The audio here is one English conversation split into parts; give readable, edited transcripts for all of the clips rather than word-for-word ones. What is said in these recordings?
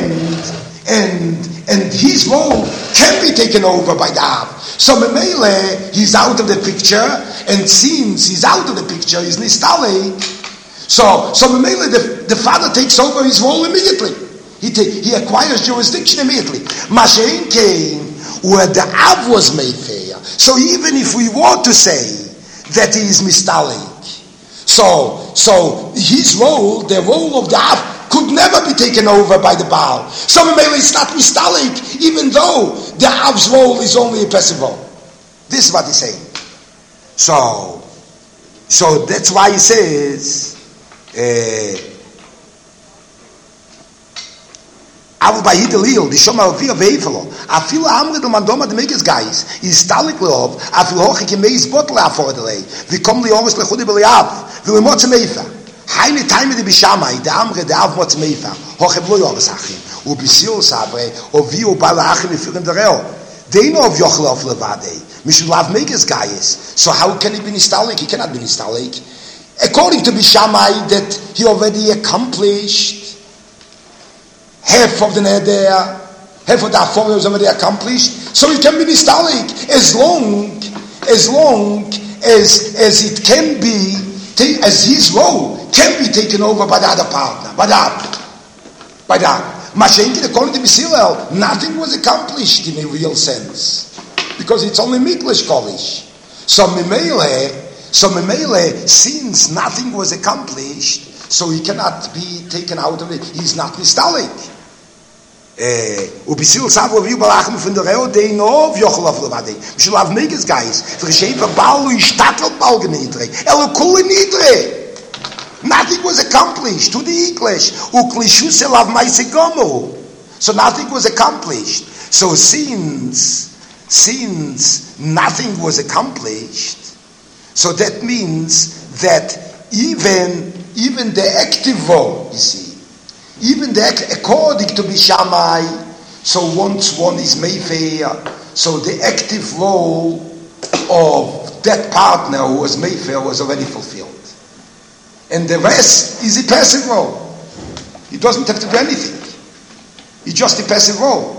and his role can be taken over by the Av. So Memele, he's out of the picture, and since he's out of the picture, he's Nistalik. So Memele, the father takes over his role immediately. He acquires jurisdiction immediately. Mashen came where the Av was Mayfair. So even if we were to say that he is Mistalik, so his role, the role of the Av, could never be taken over by the Baal. So Memele is not Mistalik, even though the Av's role is only a passive role. This is what he's saying. So that's why he says, Avu Bahidalil, the Shoma of Via Veifelo, Afila Amred Mandoma the Megas guys, is Stalik Lov, Afil Hochik Meis Bottle Afordele, Vicom Leoris Lechudi Beliav, Vilimotz Meifa. Heine time de Bishamai, the Amre de Av Motz Meifa, Hochev Lo Yoris Achim, Ubisil Sabre, or Vio Balachim Firin the Reo. They know of Yochlov Levade, Mishulav Megas guys. So how can he be Nistalik? He cannot be Nistalik. According to Bishamai, that he already accomplished half of the Neder, half of the Aforim was already accomplished, so he can be Nistalik as long as it can be, as his role can be taken over by the other partner, by that. Mashenkin, according to Misilel, nothing was accomplished in a real sense, because it's only Miklish Kolish. So Memele, since nothing was accomplished, so he cannot be taken out of it. He's not Nistalik. Ubisil Sabo View Balachim from the Reo, they know of Yochlav Levade. We should have Megas guys. For Shefer Balu, Shtatel Balgenidre, Elokulinidre. Nothing was accomplished to the English. Uklishus Elav Maisegomu. So nothing was accomplished. So since nothing was accomplished, so that means that even the active role, you see, according to Bishamai, so once one is Mayfair, so the active role of that partner who was Mayfair was already fulfilled. And the rest is a passive role. He doesn't have to do anything. It's just a passive role.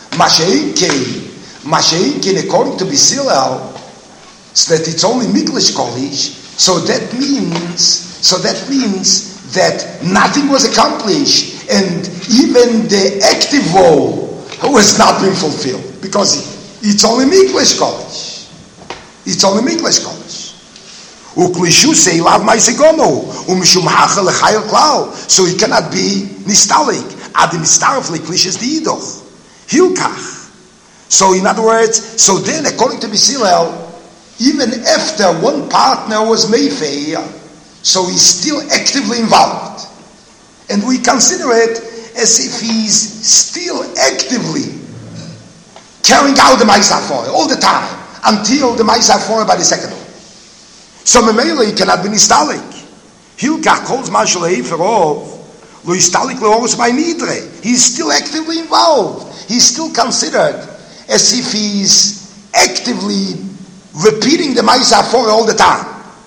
Masha'inkin, according to Bisilel, so that it's only Miklish Kolish, so that means that nothing was accomplished, and even the active role was not being fulfilled, because it's only Miklish Kolish. It's only Miklish Kolish. Uklishusei lav maisegono, umishum hacha lechayel klal, so he cannot be nistalik. Adim nistarf leklishes diidoch. Hilkach. So in other words, so then according to Bisilel, even after one partner was Mayfair, so he's still actively involved. And we consider it as if he's still actively carrying out the Ma'aseh all the time, until the Ma'aseh by the second one. So Memele cannot be Nistalik. Hilkach calls Marshal Eiferov, Lo Nistalik Leoros by Nidre. He's still actively involved. He's still considered as if he's actively repeating the Ma'aseh all the time.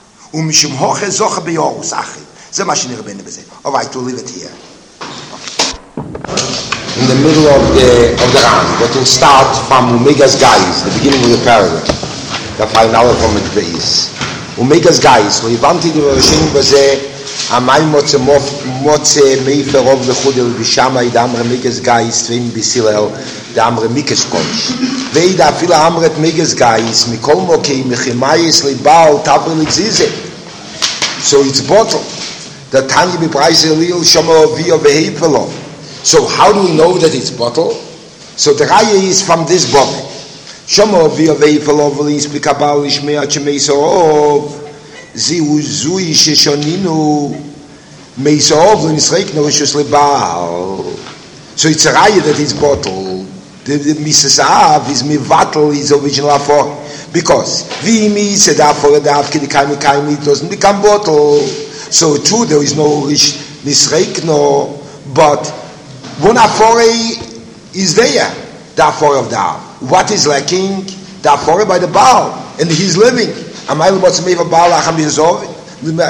Alright, we'll leave it here. In the middle of the Ran, that will start from Umega's guys, the beginning of the paragraph, the final from the base. Umega's guys, we wanted to Rishim Baze, Amai Motze Meiferov Lechudel Bishama, Idamre Mega's guys, Tvim Bisilel, the Amre Mikes Kosh. Veida Fila Amret Mega's guys, Mikol Moki, Mechimayis Libal, Tabelik Zize. So it's bottled. The Tanya Bibraise Lil Shoma Via Vehepelo. So how do we know that it's bottled? So the Raya is from this bottle. Shoma Via Vehepelo Velis Pikabal Ishmea Chemeisorov Ziu Zui Sheshoninu Meisorov Lenisrekno Shus Libal. So it's a Raya that it's bottled. The Mrs. Av is Mivatal, his original affair. Because Vimi said after the Afkidikaimi it doesn't become bottle. So true, there is no Nisreikno, but one afore is there, the afore of the Av. What is lacking? The afore by the Baal, and he's living. Amayl Motzmeva Baal Acham Yisov,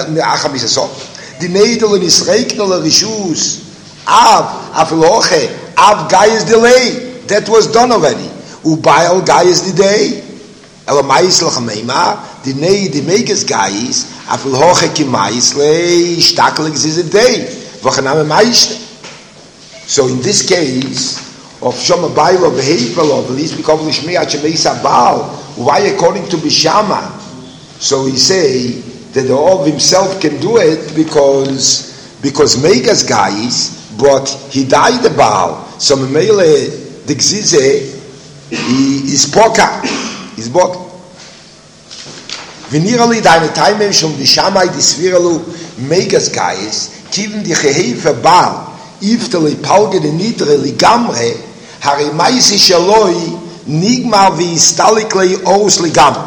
the Neidel and Nisreikno Rishus, Av, Afiloche, Av Gaius delay. That was done already. Ubail Gaius the day. Elamais Lachamema, the Nei, the Megas Gaius, Afil Hoche Kimais, Lay, Staklik is a day. Vachaname Maishne. So in this case, of Shoma Bailo, behavior of at least because Lishmei Achemeisa Baal, why according to Bishama? So he say that the Ov himself can do it because Megas Gaius, but he died the Baal. So Memele the Gzize is Poka. Is Poka. Vinirali deine Time schon Bishamai die Swiralu Megas Gaius, kiven die Gehefe Baal. Iftele Palge de Nitre Ligamre, Hari Maisi Shaloi, Nigma vi Stalikle Orus Ligam.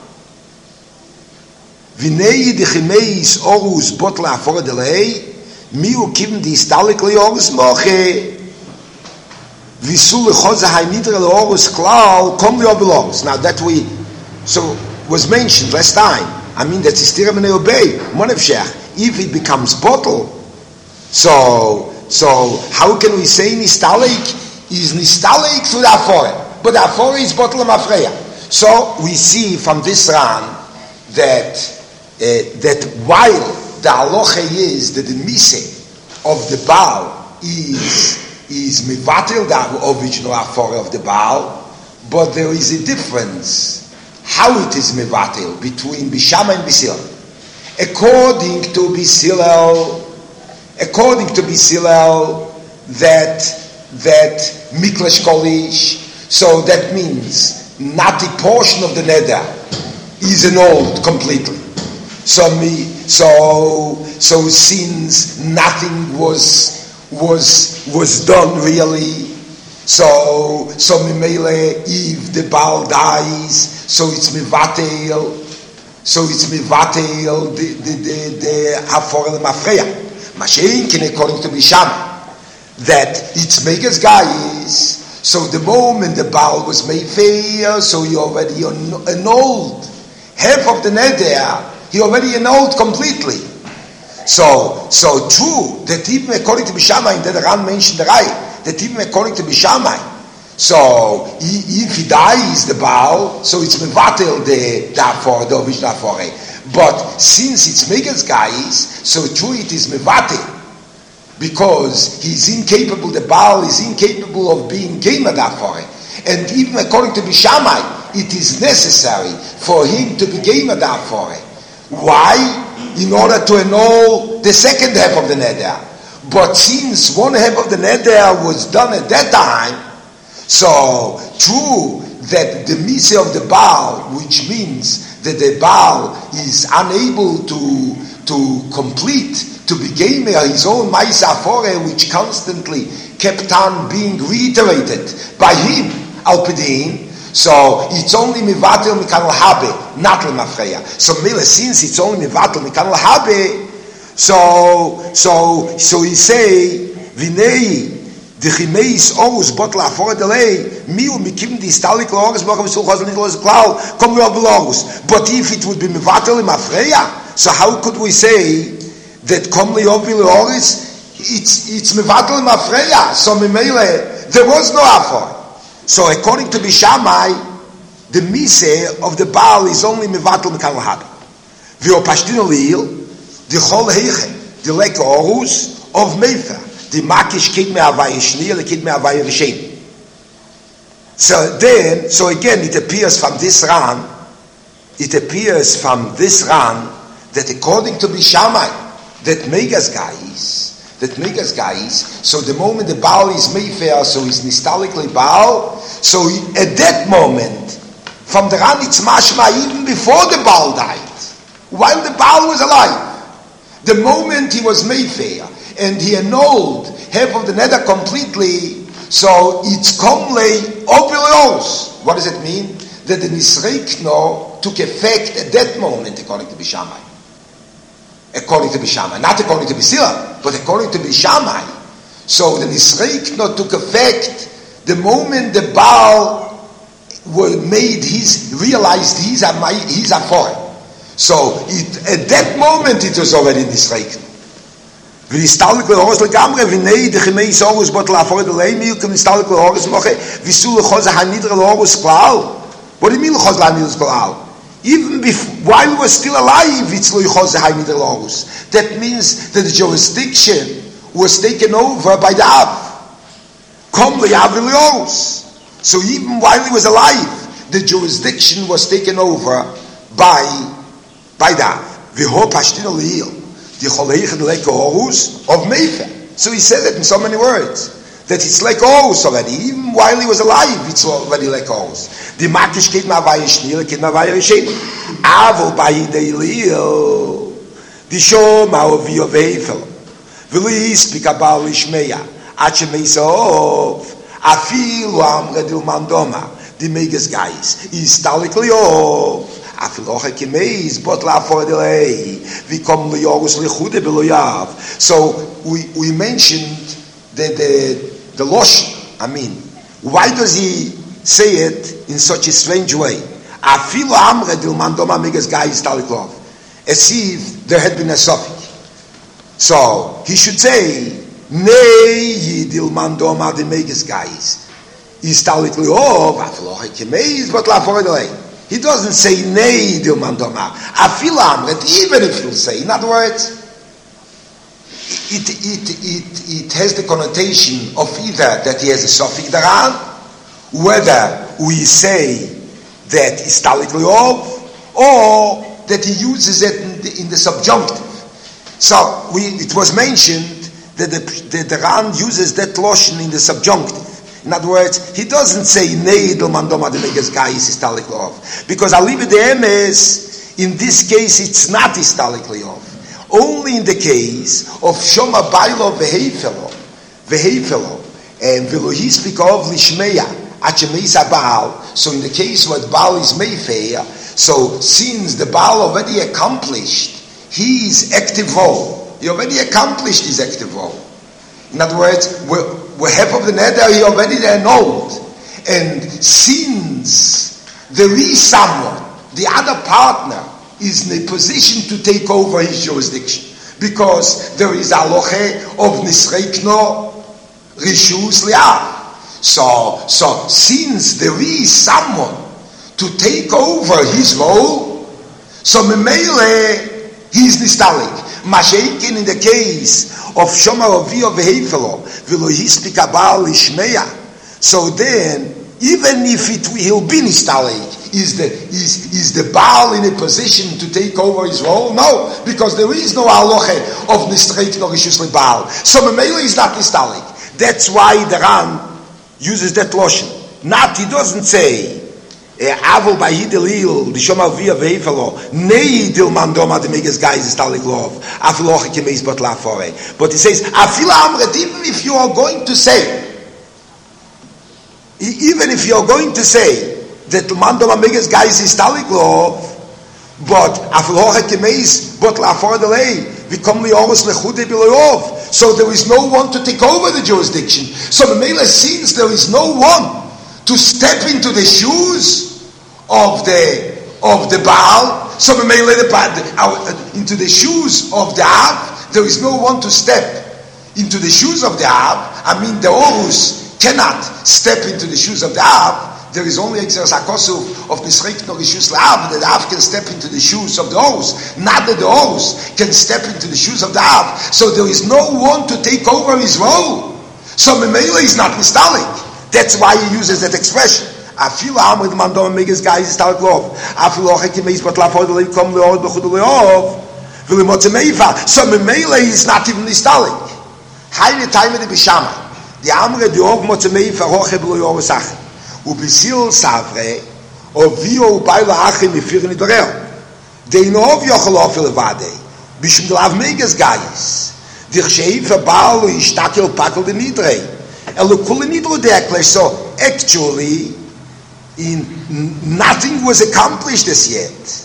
Vinei de Chimeis Orus Botla for the Lay, Miu Kim di Stalikle Orus Moche, Visule Chosa Hai Nitre Orus Klau, Kom vi Obelorus. Now that was mentioned last time. I mean, that is Tiramene Obey, Monevshech. If it becomes bottle, so how can we say Nistalik is Nistalik through the Afore? But the Afore is bottle of Afreya. So we see from this Ran that while the halacha is that the mise of the Baal is mivatel the original Afore of the Baal, but there is a difference how it is mivatel between Bishama and Bisilel. According to Bisilel, that Miklesh Kolish, so that means not a portion of the neder is annulled completely. So since nothing was done really, so Mimele, if the Baal dies, so it's mivatel the Hafor Mafreya. Mashenkin, according to Bisham, that it's Megas Gaius. So the moment the Baal was made fair, so he already annulled half of the neder. He already annulled completely. So true that even according to Bishamai, that Ran mentioned right, that even according to Bishamai, so if he dies the Baal, so it's mevatel the original Afore. But since it's Megas Gaius, so true it is mevatel, because he's incapable, the Baal is incapable of being Gemad Afore. And even according to Bishamai, it is necessary for him to be Gemad Afore. Why? In order to annul the second half of the neder. But since one half of the neder was done at that time, so true that the mise of the Baal, which means that the Baal is unable to complete, to be gamer his own Maisa Afore, which constantly kept on being reiterated by him, Alpidin. So it's only mivatel mikanal habe, not lemafreya. So since it's only mivatel mikanal habe, so he say vinei the chimeis orus botla for delay miu mikim di stalik orus bokam sul chazal nidlos klau kom we belongs. But if it would be mivatel lemafreya, so how could we say that kom leobil orus it's mivatel lemafreya? So mimele there was no afor. So according to Bishamai, the mise of the Baal is only mivatel mikanal habe. V'o pashtino liil the chol heiche the lek orus of mefer. The makish kid me avay shni, the kid me avay rishem. So again, it appears from this ran that according to Bishamai, that Megas Gaius, so the moment the Baal is Mayfair, so he's nistalically Baal, so at that moment, from the ran it's mashma even before the Baal died, while the Baal was alive, the moment he was Mayfair, and he annulled half of the neder completely, so it's komlei opilos. What does it mean? That the nisreikno took effect at that moment, according to Bishamai. According to Bishamai, not according to Bisila, but according to Bishamai. So the nisreikno took effect the moment the Baal realized he's Afore. So at that moment it was already nisreikno. ונסתלק להורס לגמרי, ונהי דחמי סורוס בוט להפורד עלי מילקם נסתלק להורס מוחה, ויסו לחוז הנדרה להורס כלל. What do you mean לחוז להנדרה כלל? Even while he was still alive, it's lo yichos hanidra lahorus. That means that the jurisdiction was taken over by the Av. Kom le'av lahorus. So even while he was alive, the jurisdiction was taken over by the Av. V'ho pashtin le'il. The choleichen leke horus of Mefer. So he said it in so many words. That it's like horus already. Even while he was alive, it's already like horus. The makish geht ma vay shnil, geht ma vay shin. Avol bei de lil. Die show ma of your vehicle. Will he speak about Ishmeya? Ache meisov. Afil am redil mandoma. The megas guys. Is talikli of. Afil oche kemeis, but la for the lay. We come le yorus le chude beloyav. So we mentioned the losh. I mean, why does he say it in such a strange way? Afilo amre dil mandoma megas guys taliklov. As if there had been a suffix. So he should say nei dil mandoma the megas guys is taliklov afilo kemeis but la fordelay. He doesn't say nei dil mandoma afilo amre, even if he'll say. In other words, it has the connotation of either that he has a suffix daran, whether we say that is talikli of, or that he uses it in the subjunctive. So it was mentioned that the Ran uses that lotion in the subjunctive. In other words, he doesn't say neidel mandoma the megas guys is talikli of, because alive the emes in this case it's not is talikli of. Only in the case of Shoma Bailo Vehefelo, and Velohi speak of Lishmeya, Achemeisa Baal. So in the case where Baal is Mayfair, so since the Baal already accomplished his active role, he already accomplished his active role. In other words, we're half of the nether, he already annulled. And since there is someone, the other partner, is in a position to take over his jurisdiction, because there is aloche of nisreikno rishus li'av. So since there is someone to take over his role, so memele he's nistalik. Masheikin in the case of Shoma Ravio vehefelo v'lo hispik abal ishmeya. So then, even if he'll be nistalik, is the Baal in a position to take over his role? No, because there is no aloche of nistreit nor rishus leBaal. So Memele is not nistalik. That's why the Ran uses that lotion. Not, he doesn't say avol ba'hidelil the shoma via veifalo neidil mandoma the megas guys is talik love afiloche kemeis but la fore. But he says afila amret, even if you are going to say that mandoma megas guys is talik love, but afiloche kemeis but la fore delay become the almost lechude biloyov. So there is no one to take over the jurisdiction. So the Mela, since there is no one to step into the shoes of the Baal, so the Mela into the shoes of the Av, there is no one to step into the shoes of the Av. I mean, the Horus cannot step into the shoes of the Av. There is only Exeres HaKosuv of Nisreik no Rishus La'av, that the Av can step into the shoes of the Horus. Not that the Horus can step into the shoes of the Av. So there is no one to take over his role. So Memela is not Nistalik. That's why he uses that expression. Afil Amrid Mandom Megas guys is Talk Love. Afil Ochekimeis but La Ford Lekom Leod Bechud Leov. Vilimotzemeifa. So Memela is not even Nistalik. Haile Taime de Bishama. The Amre de Og Motzemeifa Roche Beloyov Sachem. Ubisil savre ovio baila achim ifirni dorel de nov yochlof levade bishum glav megas guys dir sheifer baal ishtakel pakel de nidre kul nidro de eklesh. So actually nothing was accomplished as yet.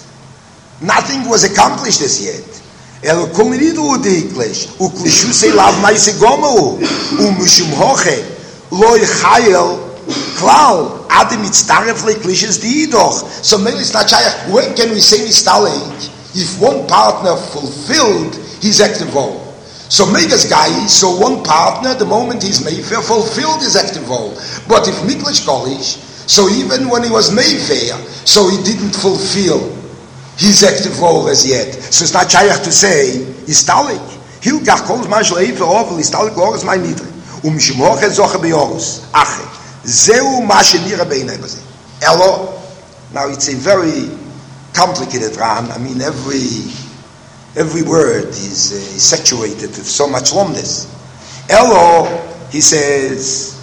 Kul nidro de eklesh uklishu se lav maise gomo mishum hoche loy chayel Klau, Adam mitztaref leklishes diidoch. So maybe it's not shayach. When can we say nistalik? If one partner fulfilled his active role. So Megas guy, so one partner, the moment he's Mayfair, fulfilled his active role. But if Miklish Kolish, so even when he was Mayfair, so he didn't fulfill his active role as yet. So it's not shaykh to say, Istalik. Hilgach kolos man shleifer ovel, Istalik loris mein nidre. Mishmoche zoche beyorus. Ache. Zeu ma shenira beinai baze. Elo. Now it's a very complicated ran. I mean, every word is saturated with so much lomness. Elo, he says,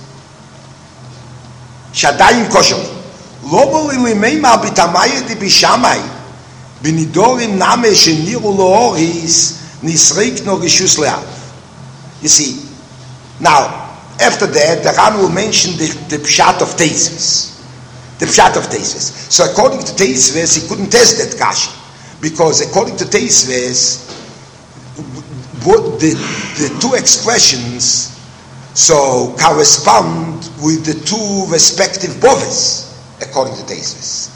Shadayim koshel. Lobo limeima bitamayet bishamai. Binidorim name sheniru looris nisreik no geshus leav. You see, now, after that, the Ran will mention the pshat of Teisves. The pshat of Teisves. So according to Teisves, he couldn't test that kasha. Because according to Teisves, the two expressions so correspond with the two respective boves, according to Teisves.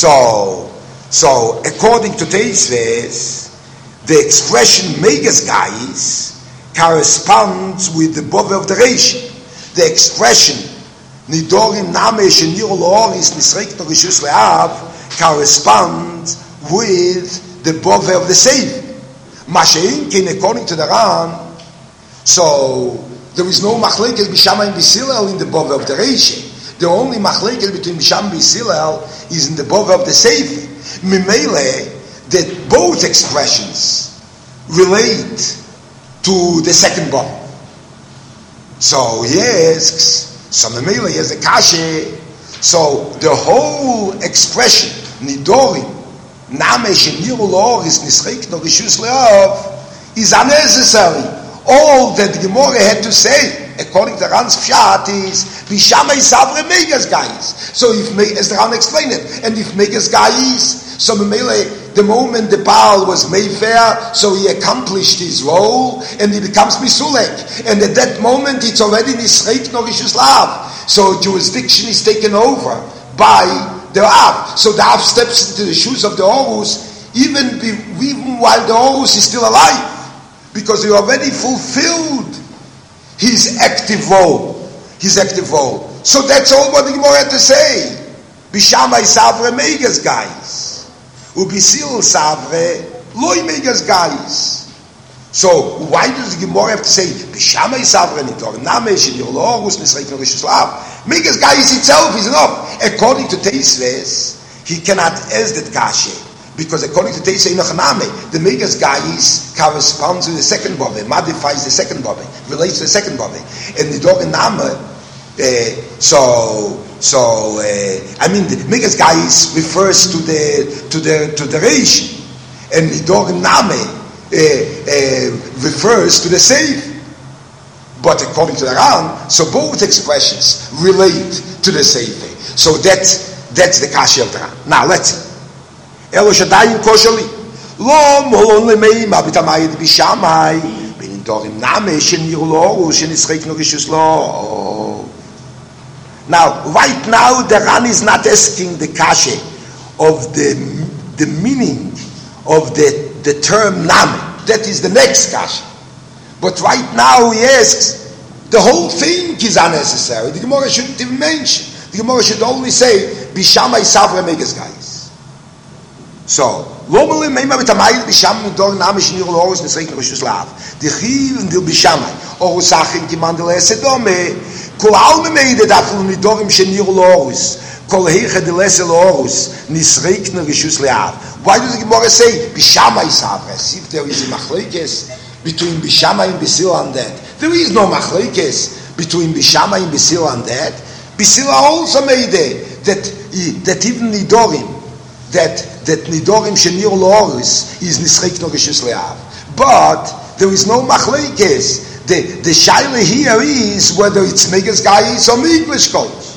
So according to Teisves, the expression Megas guys corresponds with the bove of the Reish. The expression Nidorim Name Shenir Loris Nisreik No Rishus Le'av corresponds with the bove of the Seif. Masha'inkin, according to the Ran, so there is no machlekes b'Shama and b'Hillel in the bove of the Reish. The only machlekes between Bisham and Hillel is in the bove of the Seif. Mimele, that both expressions relate to the second bove. So he asks, so Mimele has a kashe, so the whole expression, Nidorim, Name Shenir Loris Nisreik No Rishus Leav, is unnecessary. All that the Gemara had to say, according to Ran's Pshat, is Bishama Isavre Megas guys. So if, as the Ran explained it, and if Megas guys, so the moment the Baal was Mayfair, so he accomplished his role, and he becomes Misulek. And at that moment, it's already Nisreik No Rishus Leav. So jurisdiction is taken over by the Av. So the Av steps into the shoes of the Horus, even while the Horus is still alive. Because he already fulfilled his active role. So that's all what the Gemara had to say. Bishama Savre Megas guys. Ubisil Savre Loi Megas guys. So why does the Gemara have to say Bishama Savre Nitor Name Shenir Lorus Nisreik No Rishus Leav? Megas guys itself is enough. According to Teisves, he cannot ask that kashe. Because according to Teisei Nochaname, the Megas guys corresponds to the second bove, modifies the second bove, relates to the second bove. And the Dogen Name, the Megas guys refers to the Reish, and the Dogen Name refers to the Seif. But according to the Ran, so both expressions relate to the Seif. So that's the kasha of the Ran. Now let's see. Elo Shadayim Koshali. Lo molon lemeima bitamayid bishamai. Binidorim name shenir loru shenisreik no rishus lo. Now, right now, the Ran is not asking the kasha of the meaning of the term name. That is the next kasha. But right now he asks, the whole thing is unnecessary. The Gemara shouldn't even mention. The Gemara should only say, Bishamai Savre Megas guys. So, Lomele Meima Bitamayit Bisham Midor Name Shenir Loris Nisreik No Rishus Leav. The Chiv and the Bishamai. Orus Achin Kimandel Esedome. Kol Alme Meide Dafel Midorim Shenir Loris. Kol Heiche de Lese Loris Nisreik No Rishus Leav. Why does the Gemara say Bishamai Savre? As if there is a machlekes between Bishamai and Bisil and that. There is no machlekes between Bishamai and Bisil and that. Bisil also made it that even Nidorim, that Nidorim Shenir Loris is Nisreik No Rishus Leav. But there is no machlekes. The shaila here is whether it's Megas Gais or English College.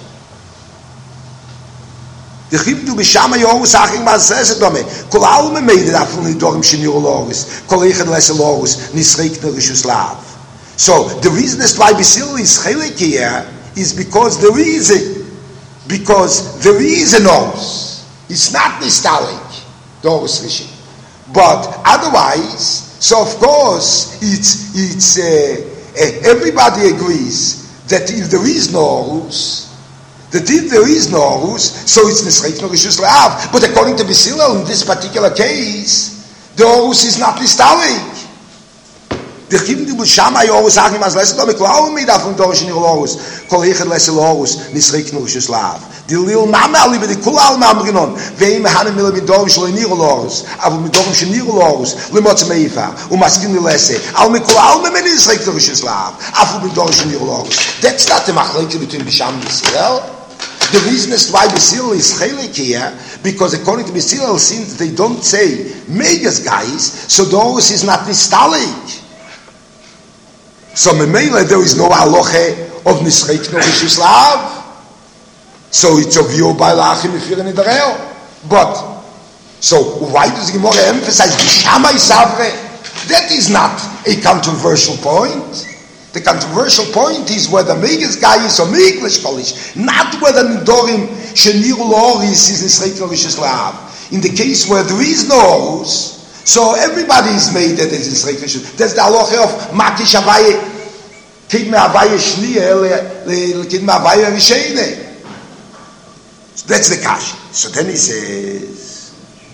The Chibdu B'Shama Yoru Saching Ma'aseh Dome. Kol Alme made it after Nidorim Shenir Loris. Kol Echad Lese Loris Nisreik No Rishus Leav. So the reason as why Bisil is chelik here is because there is an Horus. It's not Nistalik, the Horus Rishon. But otherwise, so of course, it's everybody agrees that if there is no Horus, so it's Nisreik no Rishus Le'av. But according to B'Hillel, in this particular case, the Horus is not Nistalig. The Chivim di Bushamai Horus sagen, as lesson, but Klau made up from Dorish Nir Horus, Kol Echad Lesel Horus, Nisreik no Rishus Le'av. The Lil Mame Ali, the Kulal Mamrinon, Veim Hanim Mila Midorish Lo Nir Horus, Avu Midorim Shenir Horus, Limotz Meifa, Umaskin Lese, Al Mikulal Meme Nisreik no Rishus Le'av, Avu Midorish Shenir Horus. That's not the Machleke between Bisham and B'Hillel. The reason is why B'Hillel is chelik here, because according to B'Hillel, since they don't say Megas guys, so the Horus is not Nistalig. So Memele, there is no halacha of Nisreik no Rishus Le'av. So it's of your by Lachim if you're in Israel. But, so why does Gemara emphasize Bishamai Savre? That is not a controversial point. The controversial point is whether Megas guy is or Meiklish Kolish, not whether Nidorim Sheniru Loris is Nisreik no Rishus Le'av. In the case where there is no Horus, so everybody is made that it's Nisreik no Rishus. That's the halacha of Makish Avaye, Kidme Avaye Shniya, Kidme Avaye Rishene. So that's the kash. So then he says,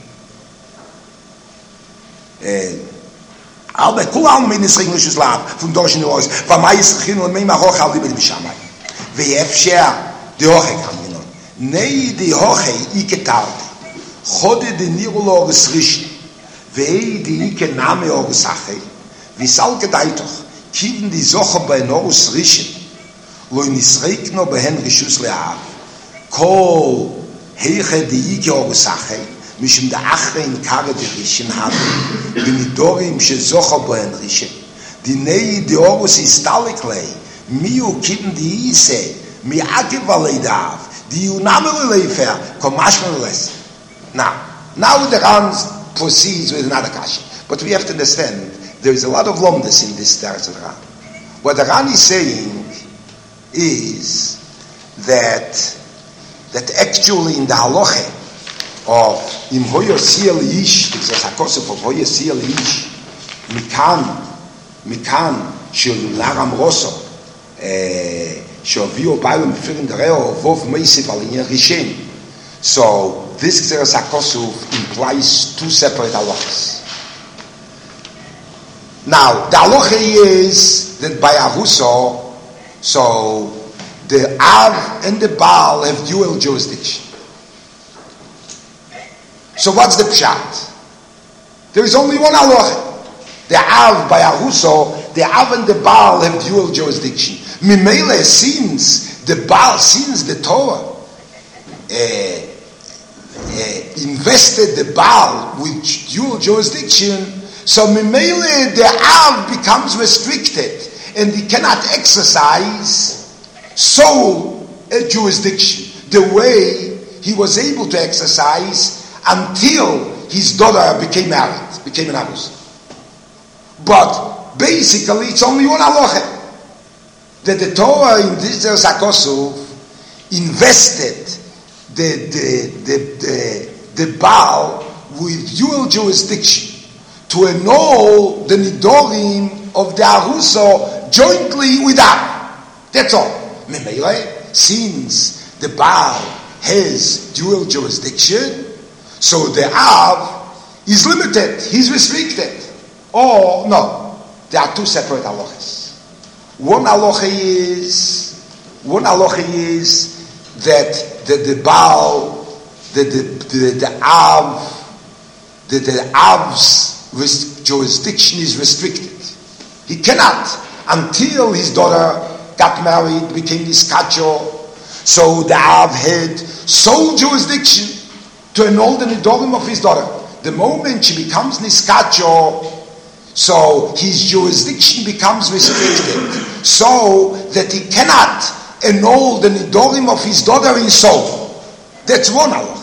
Albe kulam min Nisreik no Rishus Le'av from Dorish Nir Horus. V'may Yisrachin l'mei maroch al libed Bishamai. Ve'efsheh de hoche kaminon. Nei de hoche iketarde. Chode de Nir Horus Rishon. Ve'ei de ike name Horus Achei. V'sal kedaitoch. Kiven die Zoche bei Horus Rishon. Lo Nisreik no behen Rishus Le'av. Kol heiche de ike Horus Achei. Mishum da Achein kare de Rishon haben. B'nidorim shezoche behen Rishon. Die Nei de Horus is taliklei. Miu kiven die Ise. Mi akev aleidav. Die unamel leifer. Komashman les. Now the Rans proceeds with another kasha. But we have to understand, there is a lot of lomness in this Teretz of Ran. What the Ran is saying is that actually in the halacha of Im Hoyo Siel Ish, the Zakosef of Hoyo Siel Ish, Mikan Shel Laram Rosso, Shovio Bailam Firin Dereo, Vov Meisif Alinyan Rishen. So this Xeras HaKosuf implies two separate halachas. Now, the halacha is that by Aruso, so the Av and the Baal have dual jurisdiction. So what's the pshat? There is only one halacha. The Av by Aruso, the Av and the Baal have dual jurisdiction. Mimele, since the Torah invested the Baal with dual jurisdiction, so Mimele the Av becomes restricted and he cannot exercise sole jurisdiction the way he was able to exercise until his daughter became married, became an Avus. But basically it's only one halacha, that the Torah in this Zakosuf invested the Baal with dual jurisdiction to annul the Nidorim of the Aruso jointly with Av. That's all. Since the Baal has dual jurisdiction, so the Av is limited, he's restricted. Or, no, there are two separate halachas. One halacha is that the Baal, the Av's jurisdiction is restricted. He cannot until his daughter got married, became niskacho. So the Av had sole jurisdiction to annul the nidorim of his daughter. The moment she becomes niskacho, so his jurisdiction becomes restricted, so that he cannot annul the nidorim of his daughter in soul. That's one halacha.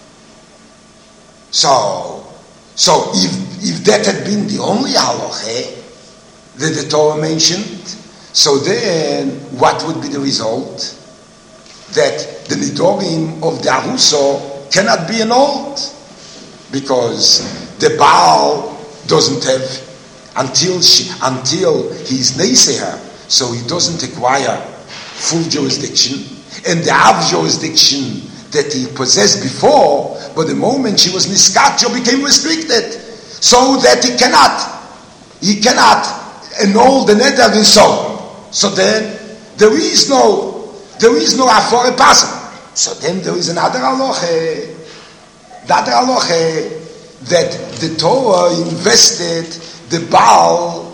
So if that had been the only halacha that the Torah mentioned, so then what would be the result? That the nidorim of the Aruso cannot be annulled, because the Baal doesn't have, until he's Neseher, so he doesn't acquire full jurisdiction, and the Av jurisdiction that he possessed before, but the moment she was Niskatcho became restricted, so that he cannot annul the neder in soul. So then there is no afore pasim. So then there is another halacha, that the Torah invested the Baal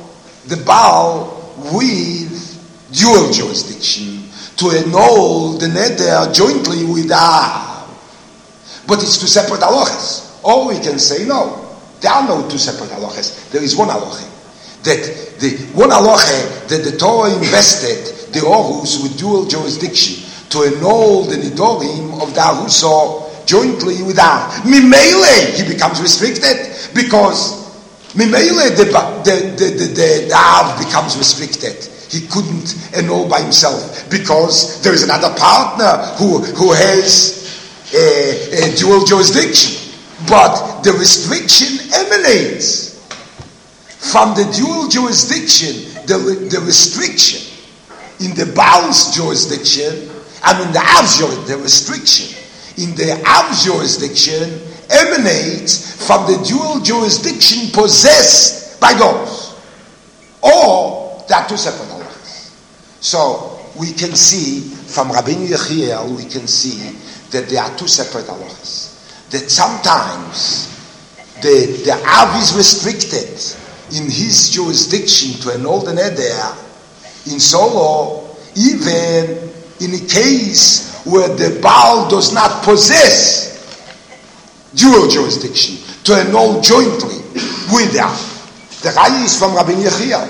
with dual jurisdiction to annul the neder jointly with the Av. But it's two separate halachas. Or we can say no, there are no two separate halachas. There is one halacha. That the one halacha that the Torah invested the Orus with dual jurisdiction to annul the nidorim of the Aruso jointly with Av. Mimele, he becomes restricted, because Mimele, the Av becomes restricted. He couldn't annul by himself, because there is another partner who has a dual jurisdiction. But the restriction emanates from the dual jurisdiction. The restriction in the Baal's jurisdiction, and in the Av's jurisdiction, the restriction in the Av jurisdiction emanates from the dual jurisdiction possessed by those. Or there are two separate halachas. So we can see from Rabbeinu Yechiel, we can see that there are two separate halachas. That sometimes the Av is restricted in his jurisdiction to annul the neder in solo, even in a case where the Baal does not possess dual jurisdiction to annul jointly with the Av. The Raya is from Rabbeinu Yechiel.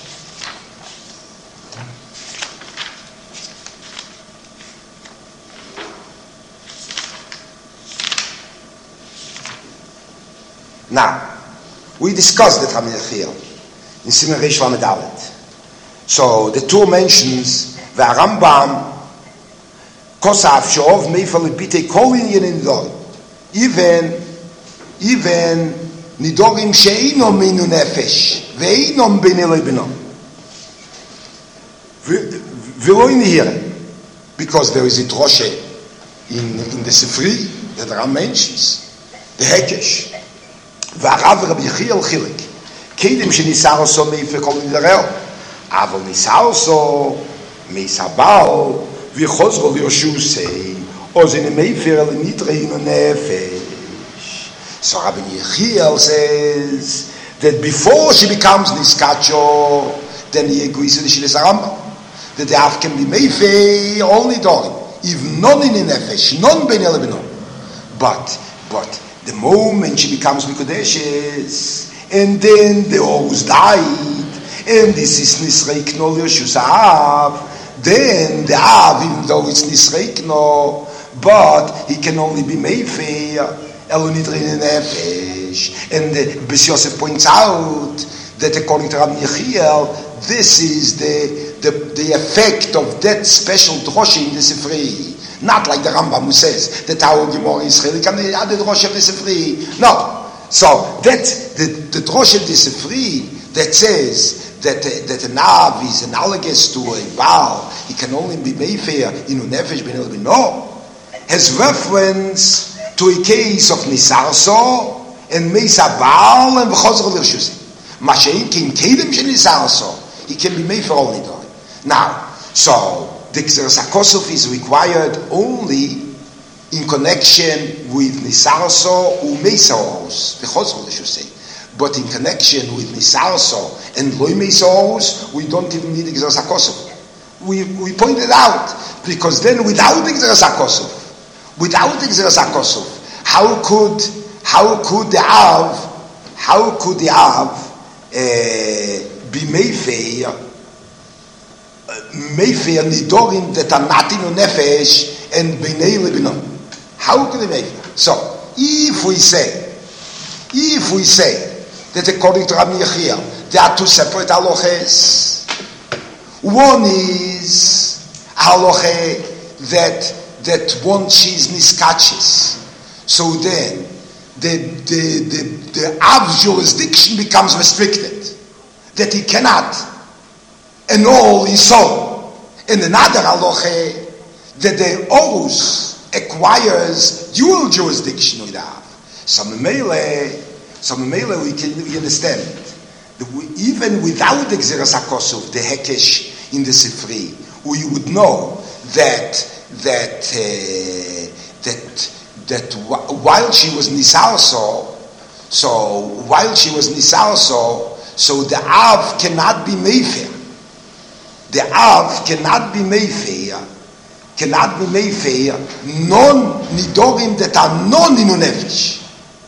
Now, we discussed the Rabbeinu Yechiel in Siman Reish Lamed Aleph. So the two mentions the Rambam Kosaf Shov Meifel Bite Kol Inyan Nidor, even Nidorim Sheinom Minu Nefesh Veinom Bnei Lebenom V'lo Inhiren, because there is a droshe in the Sifri that the Ram mentions the Hekesh. והרב רבי יחיאל חילק קדם שניסה עשו מאיפה כל נדרהו, אבל ניסה עשו מסבל וחוזרו ליושוסי או זה נמאיפר לנדרין הנפש. So Rabbi Yechiel says that before she becomes Niskacho, then he agrees with the Shilas Rambam that the Av can be Meife only Dorim, even non in the Nefesh, non ben Elebenon. But the moment she becomes Mikudeshes, and then the Orus died, and this is Nisreikno Lyoshus Av, then the Av, even though it's Nisreikno, but he can only be Meifeir, Elonidrin Nefesh. And Bes Yosef points out that according to Rabbi Yechiel, this is the effect of that special drosha in the Sifri. Not like the Rambam who says that our Gemara is Chelik and the other drosha of the Sifri. No. So that's the drosha of the Sifri that says that an Av is analogous to a Baal. He can only be Meifeir in Nefesh Ben El Bino. Has reference to a case of Nisarso and Meisa Baal and V'chozor L'Rshusi. Mashein King Kedem She Nisarso. He can be Meifeir only though. Now, so the Gzeras HaKosov is required only in connection with Nisarso or Meisa V'chozor L'Rshusi. But in connection with Nisarso and Loi Meisa we don't even need the Gzeras HaKosov. We pointed out, because then without the Gzeras HaKosov, how could the Av be Meifeir Nidorim that are not in Nefesh and Bnei Lebenon? How could they Meifeir? So if we say that according to Rabbi Yechiel there are two separate haloches, one is haloche that once she's niskachis, so then the Av's jurisdiction becomes restricted, that he cannot annul his soul. In another halacha, that the Orus acquires dual jurisdiction with Av. So we understand that even without the Gzeras HaKosov, the Hekesh in the Sifri, we would know that while she was Nisarso, so the Av cannot be Mefer. The Av cannot be Mefer, non Nidorim that are non Inu Nefesh.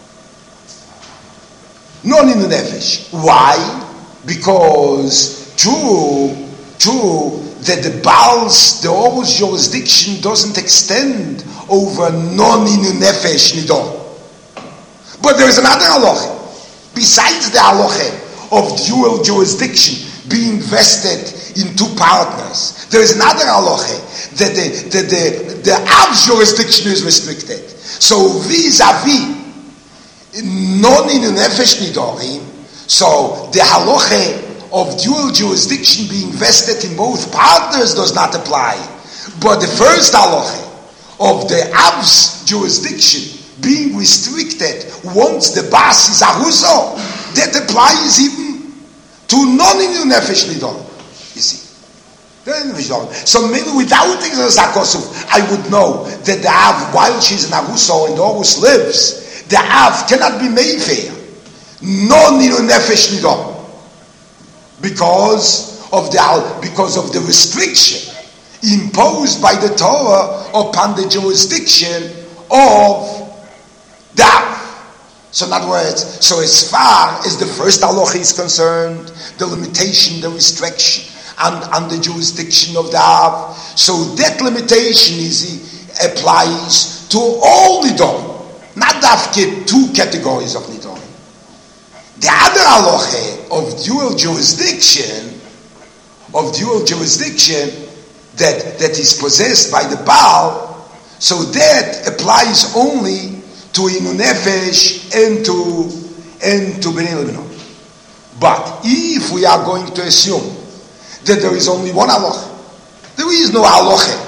Non Inu Nefesh. Why? Because true, that the Baal's, the Orus jurisdiction doesn't extend over non Inu Nefesh Nidor. But there is another halacha. Besides the halacha of dual jurisdiction being vested in two partners, there is another halacha that the Av's jurisdiction is restricted. So vis-a-vis non Inu Nefesh Nidorim, so the halacha of dual jurisdiction being vested in both partners does not apply. But the first halacha of the Av's jurisdiction being restricted once the Bas is Aruso, that applies even to non-Inu Nefesh Nidorim. You see. So maybe without the Gzeras HaKosov, I would know that the Av, while she's in Aruso and the Orus lives, the Av cannot be Mefer, non-Inu Nefesh Nidorim. Because of the restriction imposed by the Torah upon the jurisdiction of the Av. So in other words, so as far as the first halacha is concerned, the limitation, the restriction on the jurisdiction of the Av, so that limitation applies to all Nidorim, not dafke two categories of Nidorim. The other halacha of dual jurisdiction that is possessed by the Baal, so that applies only to Inu Nefesh and to Bnei Lebanon. But if we are going to assume that there is only one halacha, there is no halacha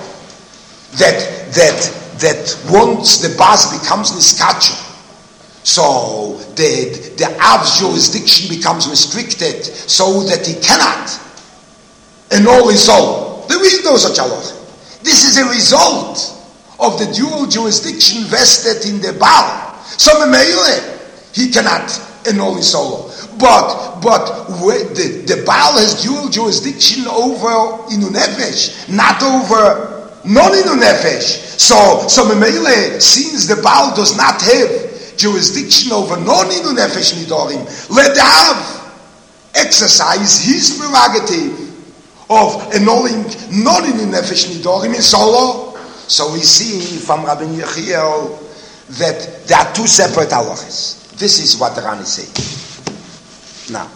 that once the Bas becomes Niskacho, so the Av's jurisdiction becomes restricted so that he cannot annul his soul. There is no such halacha. This is a result of the dual jurisdiction vested in the Baal. So he cannot annul his soul. But the Baal has dual jurisdiction over Inu Nefesh, not over non-Inu Nefesh. So since the Baal does not have jurisdiction over non-Inu Nefesh Nidorim, let the Av exercise his prerogative of annulling non-Inu Nefesh Nidorim in solo. So we see from Rabbi Yechiel that there are two separate halachas. This is what the Ran is saying. Now,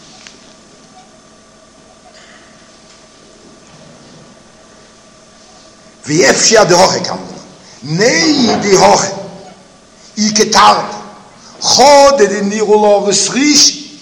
V'yefshia de hoche kamuna, nei de hoche, Iketard, Chod de Nirul Orus Rish.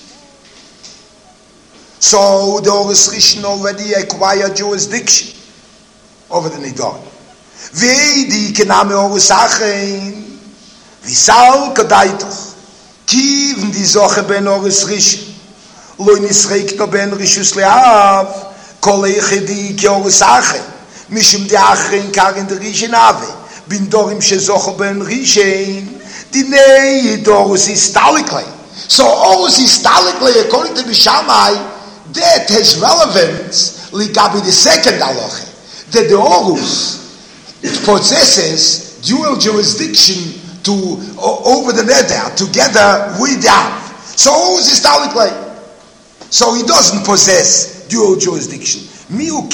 So the Orus Rishon already acquired jurisdiction over the Nidorim. Ve'edi Kename Orus Achein, Visal Kadaitoch, Kiven die Zoche ben Orus Rishon, Lo Nisreikto ben Rishus Leav, Kol Echedi Ki Orus Achein, Mishum de Achein Karin de Rishon Ave, Bin Dorim Shezocho ben Rishon, Dinei Orus historically. So Orus historically, according to the Shammai, that has relevance ligabi the second halacha, that the Orus possesses dual jurisdiction over the Neder together with the Av. So Orus historically, so he doesn't possess dual jurisdiction. But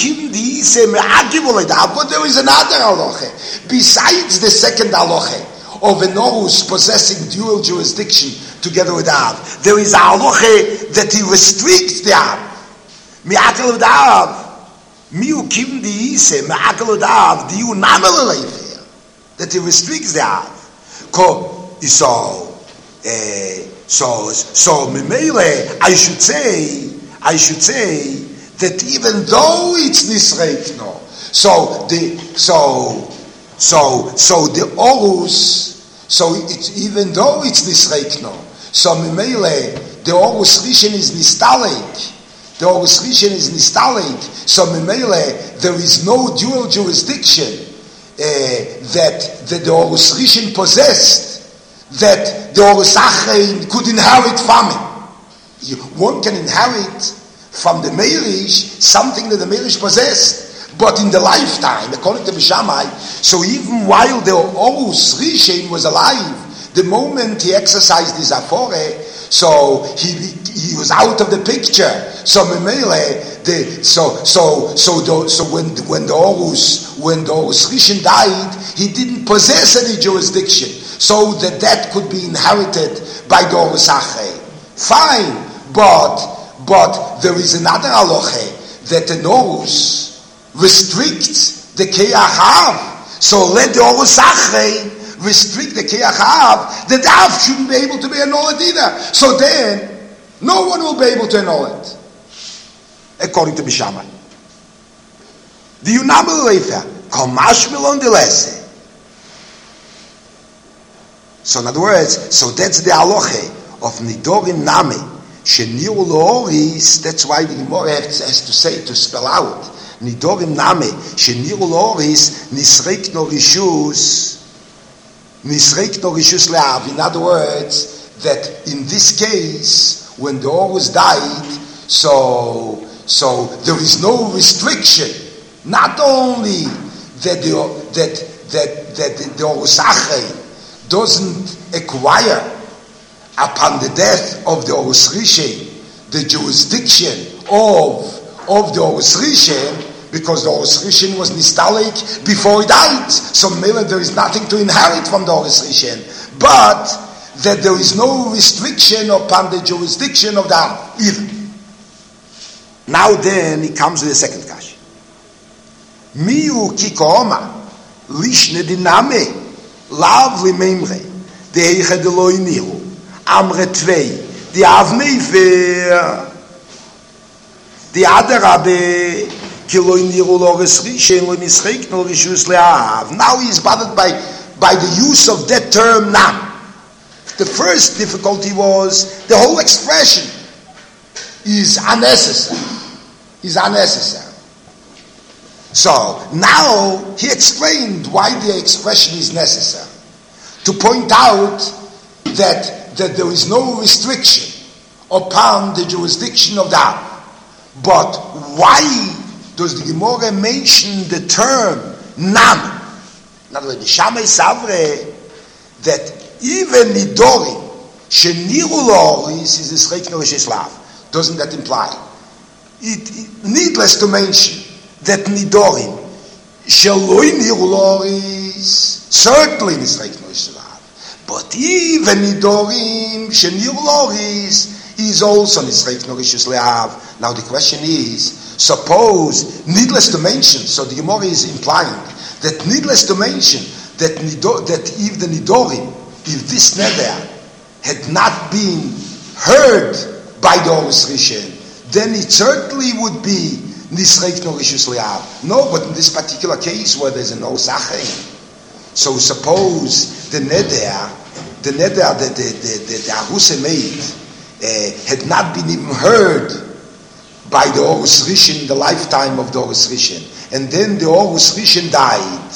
there is another halacha besides the second halacha of an Orus possessing dual jurisdiction together with Av. There is a halacha that he restricts the Av. Mi'akel of the Av. Mi'ukim di'ise, mi'akel of the Av, that he restricts the Av. So So Mimele, I should say that even though it's Nisreikno, so the Orus, so it's even though it's Nisreikno, so Mimele, the Orus Rishon is Nistalik. The Orus Rishon is Nistalik. So Mimele, there is no dual jurisdiction that the Orus Rishon possessed, that the Orus Achein could inherit from him. One can inherit from the Meirish something that the Meirish possessed, but in the lifetime, according to Bishamai, so even while the Orus Rishon was alive, the moment he exercised his Afore, so he was out of the picture. So Memele, when the Orus Rishon died, he didn't possess any jurisdiction, so that could be inherited by the Orus Achein. Fine, but there is another halacha that the Orus restricts the Keachav. So let the Orus Achein restrict the Keachav, that the Av shouldn't be able to be annulled either. So then, no one will be able to annul it, according to Bishamai. The Yunamel Leifer, Komashmil on the Lesse. So in other words, so that's the halacha of Nidorim Nami, Sheniru Loris. That's why the Gemara has to say, to spell out, Nidorim Nami, Sheniru Loris, Nisreikno Rishus Le'av. In other words, that in this case, when the Orus died, so there is no restriction. Not only that the Orus Achein doesn't acquire upon the death of the Orus Rishon the jurisdiction of the Orus Rishon, because the Orus Rishon was Nistalik before he died. So maybe there is nothing to inherit from the Orus Rishon, but that there is no restriction upon the jurisdiction of the Am either. Now then, he comes with the second kash. Miu kikooma lishne diname lav limemre deiche de lo iniru amre tvei di avneifer di adarabe kilo iniru lo resrishen lo nisreik no rishus leav. Now he is bothered by the use of that term nam. The first difficulty was the whole expression is unnecessary. So now he explained why the expression is necessary, to point out that there is no restriction upon the jurisdiction of the Am. But why does the Gemara mention the term nam? In other words, the Shammai Savre, that even Nidorim, Sheniru Loris is a Sreikno Rishislav. Doesn't that imply? It needless to mention that Nidorim, Sheloi Niru Loris, certainly is Sreikno Rishislav. But even Nidorim, Sheniru Loris, is also Sreikno Rishislav. Now the question is, suppose, needless to mention, so the Gemara is implying that needless to mention that if the Nidorim, if this neder had not been heard by the Orus Rishon, then it certainly would be Nisreikno Rishus Le'av. No, but in this particular case where there's an Orus Achein, so suppose the neder that the Aruse made had not been even heard by the Orus Rishon in the lifetime of the Orus Rishon, and then the Orus Rishon died.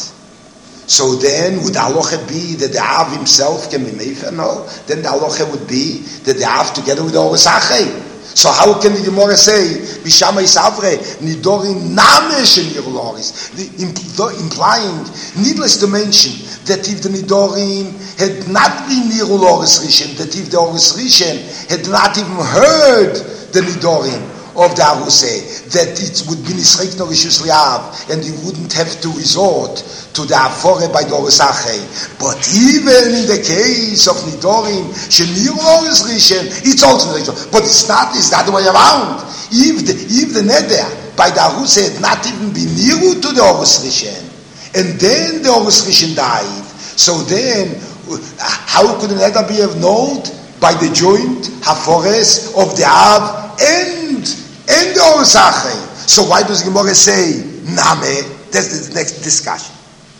So then, would the halacha be that the Av himself can be mefer? No. Then the halacha would be that the Av together with the Orus Achein. So how can the Gemara say, Bishamai Savre, Nidorim Name Sheniru Loris, implying, needless to mention, that if the Nidorim had not been Niru Loris Rishon, that if the Orus Rishon had not even heard the Nidorim of the Aruse, that it would be Nisreikno Rishus Le'av, and you wouldn't have to resort to the Afore by the Orus Achein. But even in the case of Nidorim, Sheniru Loris Rishon, it's also Rishon. But it's not the way around. If the Neder by the Aruse had not even been Niru to the Orus Rishon, and then the Orus Rishon died, so then how could the Neder be annulled? by the joint hafores of the Av and the Orsache. So why does Gemara say Name? That's the next discussion.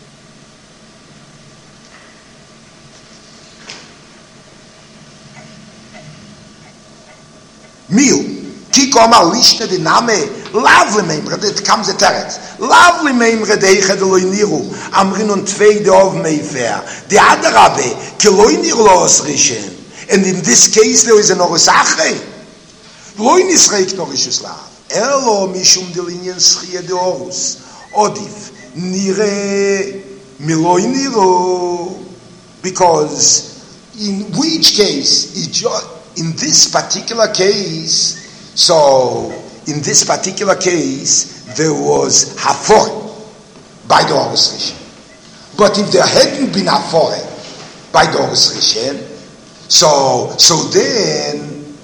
Mil. Kikoma lishne de Name. Lovely membre, that comes the teretz. Lovely membre deiche de loiniru. Amrin und zwei de of meifer. The other Rabbe, ki loiniru los rischen. And in this case there is an Orsache. Loinis reik no rishus lav. Elo mishum de linien schie de orus. Odif. Nire miloiniru. Because in which case, in this particular case, so in this particular case, there was hafor by the Horus Rishon. But if there hadn't been hafor by the Horus Rishon, so then,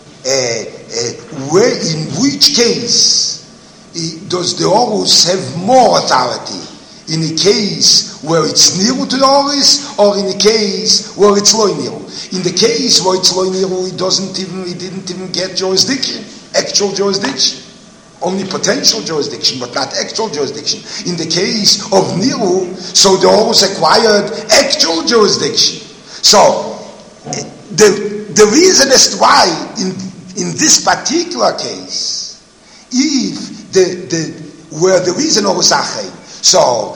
where in which case does the Horus have more authority? In a case where it's niru to the Horus, or in a case where it's loy niru? In the case where it's loy niru, it didn't even get jurisdiction, actual jurisdiction. Only potential jurisdiction, but not actual jurisdiction. In the case of niru, so the Horus acquired actual jurisdiction. So the reason as to why in this particular case, if where the reason Horus Achei, so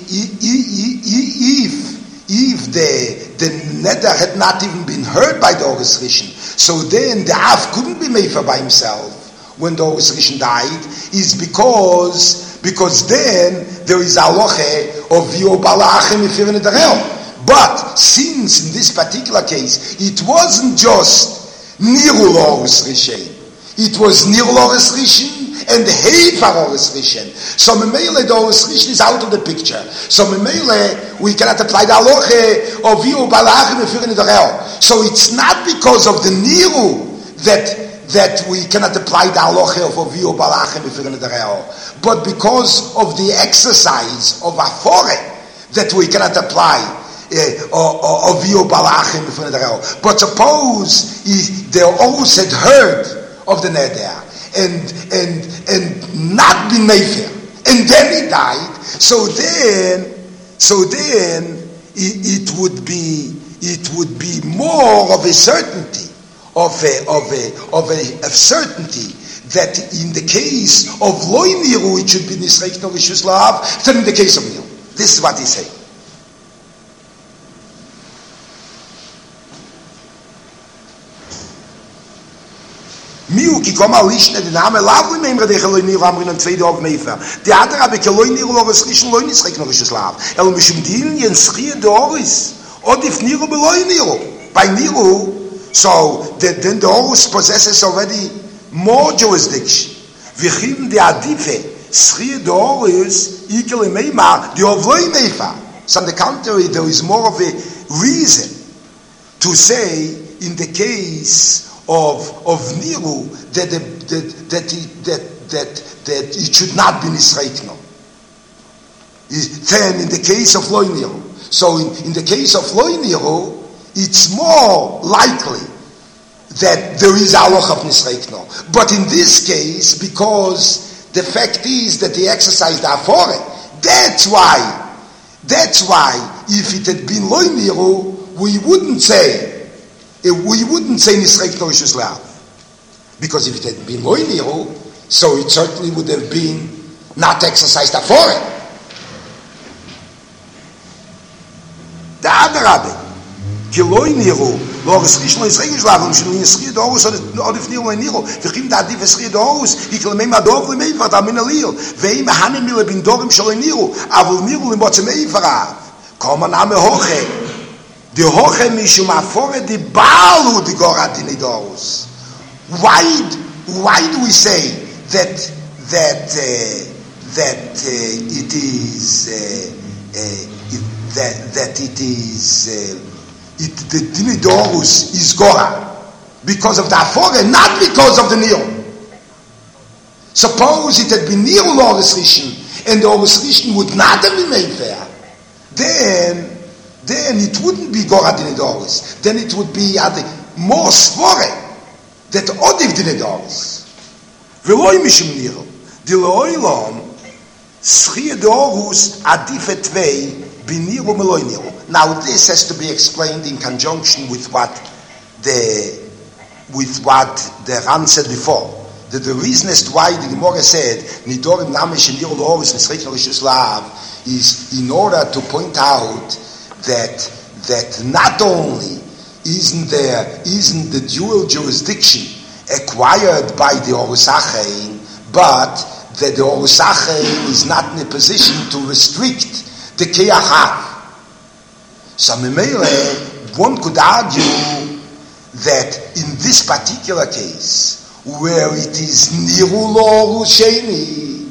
if the neder had not even been heard by the Horus Rishon, so then the Av couldn't be mefer by himself when the Horus Rishon died, is because then there is halacha of V'yo balachem ifir nederel. But since in this particular case it wasn't just niru Horus Rishon, it was niru Horus Rishon and Hefer Horus Rishon. So Memele the Horus Rishon is out of the picture. So Memele we cannot apply the halacha of V'yo balachem ifir nederel. So it's not because of the niru that we cannot apply the halacha of V'yo balachem ifir nederel, but because of the exercise of afore that we cannot apply of V'yo balachem ifir nederel. But suppose the Horus had heard of the neder and not been mefer, and then he died. So then it would be more of a certainty of certainty that in the case of loy niru it should be nisreik no rishus lav than in the case of niru. This is what he said. Miu ki koma lishne de name lavli memre de loy niru amrin und zweite auf mefer. Der andere habe loy niru Horus Rishon loy nisreik no rishus lav. Mishum din yen schrie de Horus od if niru be loy niru. By niru, so then the Horus possesses already more jurisdiction. V'chim de adife schrie de Horus ikele meima de ovloy mefa. So on the contrary, there is more of a reason to say in the case of niru that it should not be nisreikno. Then in the case of loy niru, so in the case of loy niru, it's more likely that there is halacha of nisreikno. But in this case, because the fact is that they exercised afore, that's why if it had been loy niru, we wouldn't say nisreikno rishus lav, because if it had been loy niru, so it certainly would have been not exercised afore. The other Rabbi, ki loy niru Horus Rishon is regish lav und shnu yschid Horus od if niru niru v'chim da adif yschid Horus ikol mei madov le meifar da min alil ve'im hanem le bin dorim shel niru avul niru le motz meifar koma name hoche the hoche mishum afore the balu the gorat in Horus. Why do we say that it is the Dinei Horus is Gora because of the Afore, not because of the Niru. Suppose it had been Niru Horus Rishon and the Horus Rishon would not have been made fair, then it wouldn't be Gora Dinei Horus. Then it would be more svore that odiv dine doris. Veloi mishum niro. Di loilom schie dorus adifet vei biniru meloi niro. Now this has to be explained in conjunction with what the Ran said before. That the reason as to why the Gemara said Nidorim Namish and Niro Loris Nisrei Lav is in order to point out that not only isn't the dual jurisdiction acquired by the Orus Achein, but that the Orus Achein is not in a position to restrict the Keyachav. So one could argue that in this particular case, where it is Niru Lo Risheni,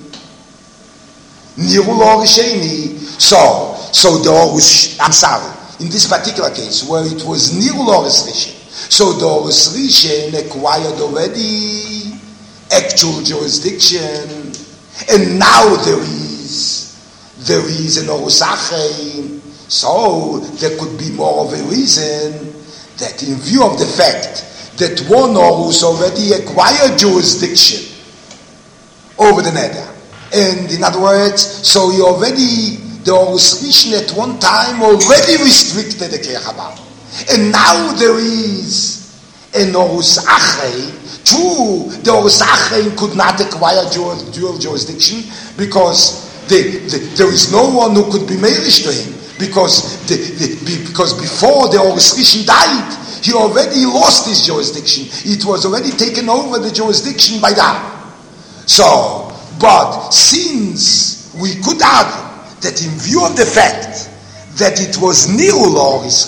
so the Orus, I'm sorry, in this particular case, where it was Niru Lo Risheni, so the Orus Risheni acquired already actual jurisdiction, and now there is an Orus Achein. So there could be more of a reason that in view of the fact that one Orus already acquired jurisdiction over the Neder, and in other words, so the Orus Rishon at one time already restricted the Kechabav, and now there is an Orus Achein. True, the Orus Achein could not acquire dual jurisdiction because there is no one who could be Meirish to him. Because before the Orus Rishon died, he already lost his jurisdiction. It was already taken over the jurisdiction by that. So, but since we could argue that in view of the fact that it was Niru Lo Orus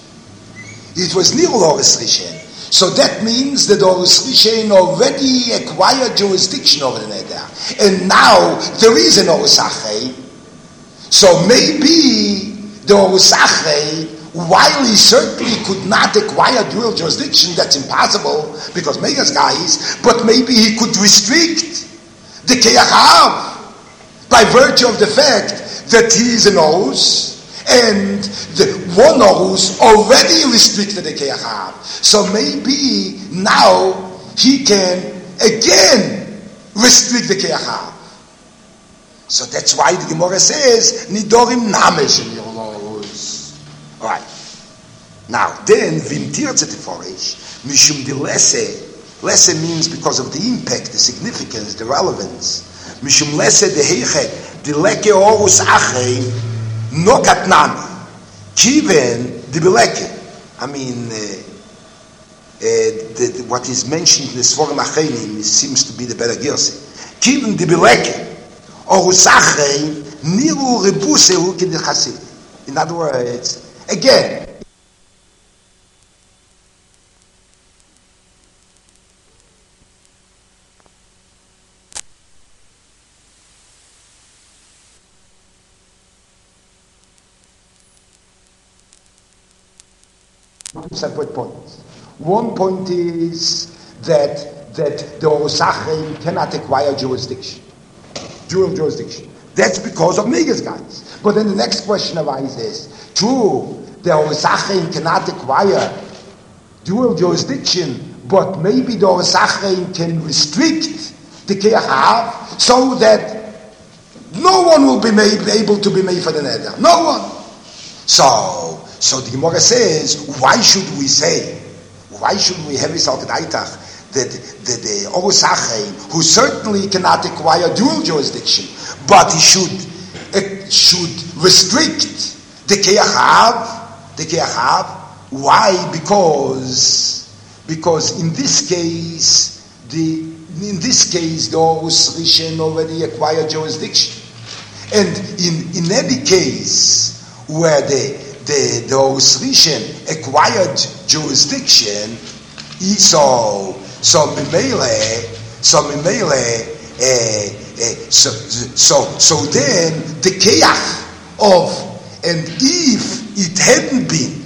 Rishon, so that means that the Orus Rishon already acquired jurisdiction over the Neder, and now there is an Orus Achein. So maybe the Orus Achein, while he certainly could not acquire dual jurisdiction, that's impossible because Megas guys, but maybe he could restrict the Keyachav by virtue of the fact that he is an Orus, and the one Orus already restricted the Keyachav. So maybe now he can again restrict the Keyachav. So that's why the Gemara says Nidorim Namesh and Yorlos. All right. Now then, Vimtir Tzediforish Mishum de Lesse means because of the impact, the significance, the relevance. Mishum Lesse de Heiche de Leke Orus Achein No Katnami Kiven de Beleke. I mean, what is mentioned in the Svorim Acheinim seems to be the better Girse. Kiven de Beleke. Orus Achein Niru Rebuseu Kedechassid. In other words, again, separate points. One point is that the Orus Achein cannot acquire dual jurisdiction. That's because of Megas guys. But then the next question arises: true, the Orus Achein cannot acquire dual jurisdiction, but maybe the Orus Achein can restrict the Keyachav so that no one will be able to be made for the Neder. No one. So the Gemara says, why should we have this Al-Kedaitach that the Orus Achein, who certainly cannot acquire dual jurisdiction, but he should restrict the Keyachav. Why? Because in this case the Orus Rishon already acquired jurisdiction, and in any case where the Orus Rishon acquired jurisdiction, so then the Keyach of, and if it hadn't been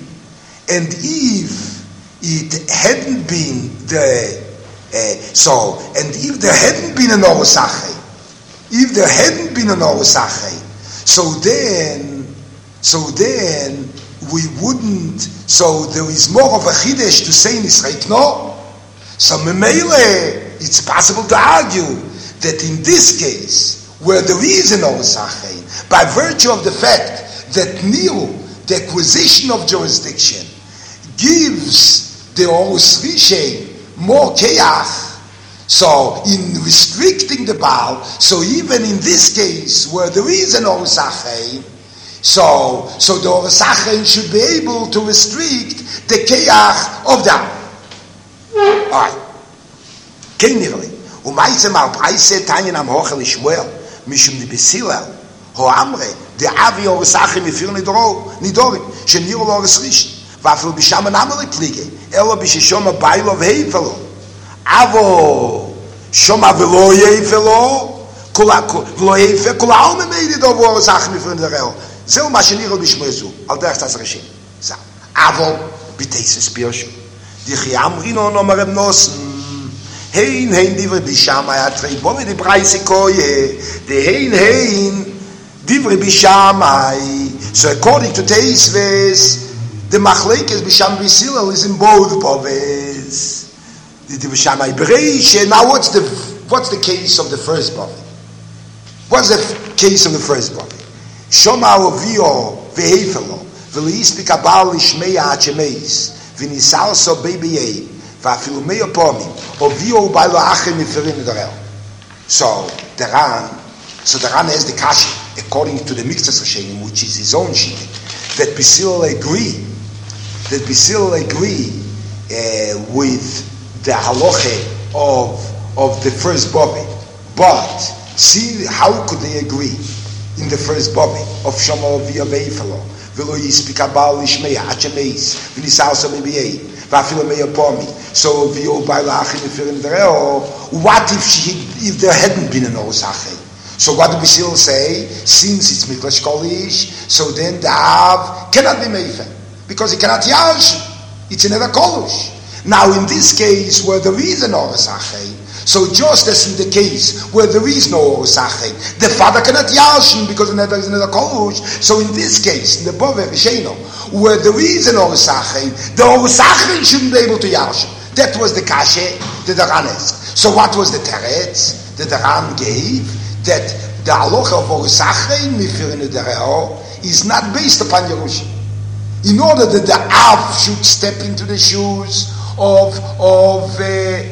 if there hadn't been an Orus Achein, so then we wouldn't, so there is more of a chidesh to say nisreikno. So memele, it's possible to argue that in this case, where there is an osachein, by virtue of the fact that niu, the acquisition of jurisdiction, gives the Orus Rishein more keach. So in restricting the Baal, so even in this case where there is an Orus Achein, so the Orus Achein should be able to restrict the keach of the Alright. Kein nirli. Umaitze mar preise tanyen am hochel Shmuel, mishum di Besilel, ho amre, de avi Orus Achein mifir nidorim, shenir lo Orus Rishein. ואפילו בשם הנאמר לפליגי, אלא בששום הביילו והיפלו. אבו, שום ולא יפלו, ולא יפל, כל העולם מיידי דובו סך מפרנד הרעו. זהו מה שנראה בשמו זו, על דרך תעש ראשים. זהו. אבו, בתייסס פירשו. דיחי אמרינו נאמר רב נוסן, הן דברי בשם היה תראי בו ודברי סיכויה, הן דברי בשם היה. So according to Teisves, the machlekes b'sham v'silel is in both boves. The b'sham ha'ibreish. Now, what's the case of the first bove? What's the case of the first bove? Shoma ovio v'heifelo v'liispik abal lishmeya ha'chemeis v'nisarso beibiyei v'afilu meyo pomim ovio u'baylo achem miferin d'arel. So the Ran has the kashi according to the Miktas Rishenim, which is his own shitting, that Basil agree with the halacha of the first bobby. But see, how could they agree in the first bobby of Shama via Veifalo? Velo yispik abal lishmeya hachemeis v'nisarso beibiyei v'afilu meyo pomi. So v'yo bayla achin miferin d'arel. What if there hadn't been an Orus Achein? So what do we still say? Since it's Mikdash Kolish, so then the Av cannot be Meifen, because he cannot Yarsh. It's another Kolish. Now in this case, where there is an Orus Achein, so just as in the case where there is no Orus Achein, the father cannot Yarsh because there is another Kolish. So in this case, in the Bove Risheno, where there is an Orus Achein, the Orus Achein shouldn't be able to Yarsh. That was the Kashe that the Ran asked. So what was the Teretz that the Ran gave? That the halacha of Orus Achein mifirin d'areo is not based upon Yerusha. In order that the Av should step into the shoes of the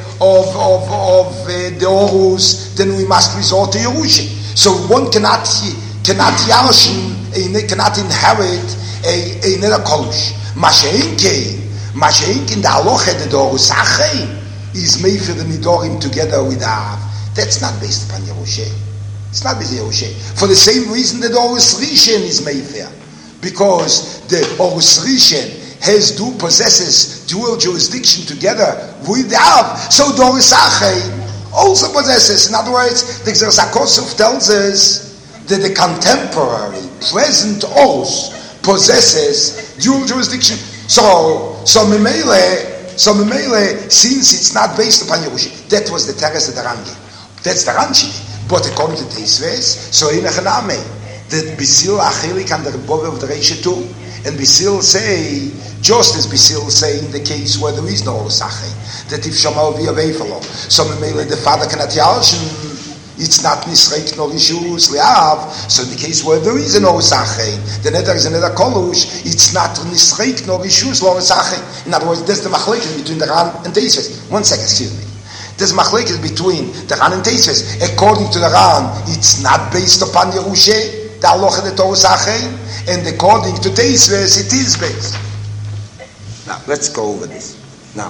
Orus, then we must resort to Yerusha. So one cannot yarshin, cannot inherit a neder kolush. Mashenke in the halacha that the Orus Achein is made for the nidorim together with the Av. That's not based upon Yerusha. It's not based on Yerusha. For the same reason that Orus Rishen is made there. Because the Orus Rishen possesses dual jurisdiction together with the Av. So the Orus Achein also possesses. In other words, the Gzeras HaKosuf tells us that the contemporary, present Orus possesses dual jurisdiction. So Memele, since it's not based upon Yerusha, that was the teres of the Ran gave. That's the Ran shitting. But according to Teisves, so in Echaname, that Basil Achelik and the Rebbe of the Reisha too, and Basil say, just as Basil say in the case where there is no Orus Achein, that if Shamal be a Veifalo, so Memele the father cannot Yarshin, it's not Nisreik nor Rishus Le'av. So in the case where there is an Orus Achein, then there is another Kolush, it's not Nisreik nor Rishus Orus Achein. In other words, that's the machlekes between the Ran and Teisves. 1 second, excuse me. There's machlekes between the Ran and Teisves. According to the Ran, it's not based upon Yerusha, the halacha the Orus Achein, and according to Teisves, it is based. Now, let's go over this. Now,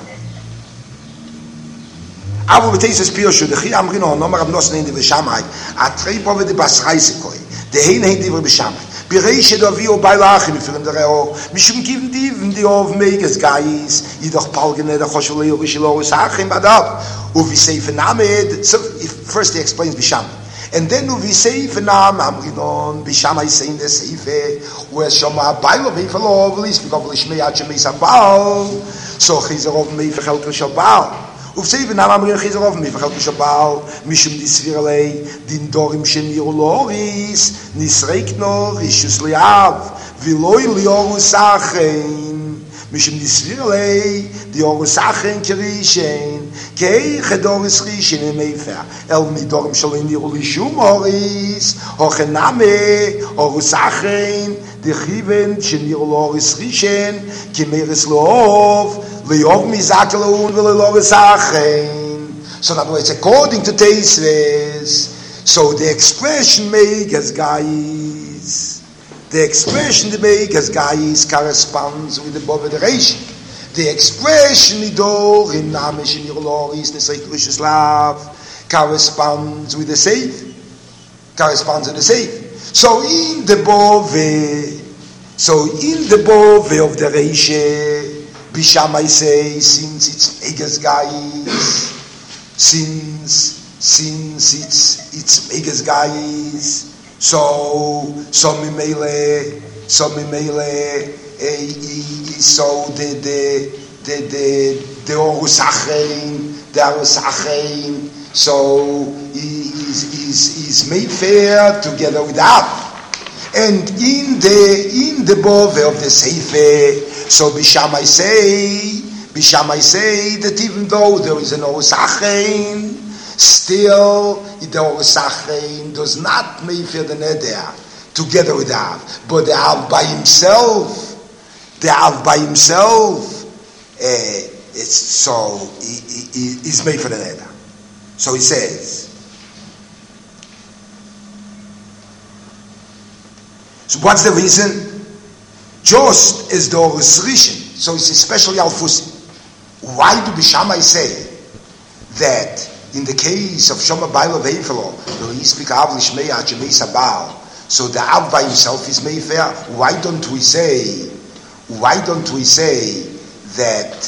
Abu B'Teisves Pirshu, the Chi Amrino, Nomar Rab Nosson in the B'Shamai, Atrei Bove de Basrai Sekoi, the Hein Hein Divre B'Shamai, Bereishe Davio Bailachim, Filim Dereo, Mishum Given Div, the of Megas Guys, Yidoch Palgene, the Choshuleo, Vishilo, Sachim Badab, Uviseif and Amed. So, first he explains B'Shamai. And then Uviseif and Amrinon, B'Shamai saying the Seife, where Shoma Bailo Beifalo, Vlis, because Lishmei Hachemei Sabal, so Chizarov Meifechel Shabal. ובסייב נאמר אמרים חיזרוב מבחל כשבעל משום דיסבירלי דין דורים שניר לוריס נסרקנו רישוס ליאב ולוי ליורוס אחן משום דיסבירלי דיורוס אחן כרישן כאי חדורס רישן מייפר אל מדורים שלו ניר לישום הוריס הוכנמה הורוס אחן דחיבן שניר לוריס רישן כמרס לאוב Leov mizakelun v'lelovisachen. So in other words, according to Teisves, so the expression megas gais, the expression the megas gais corresponds with the boveration. The expression idor in namish in yirloris neseiklishus lav corresponds with the safe. Corresponds with the safe. So in the bove of the reishe. Bishamai say, since it's megas guys, since it's megas guys, so mimele, so the orusachein, so is made fair together with that, and in the bove of the seife. So Bishamai say that even though there is an Osachein, still the Osachein does not make the neder together with the Av. But the Av by himself, is made for the neder. So he says. So what's the reason? Just as the Oris Rishon, so it's especially Alfusi. Why do Bishamai say that in the case of Shoma Bail of Eifelo, he speak Av Lishmei Achemei Sabal, so the Av by himself is Mayfair? Why don't we say that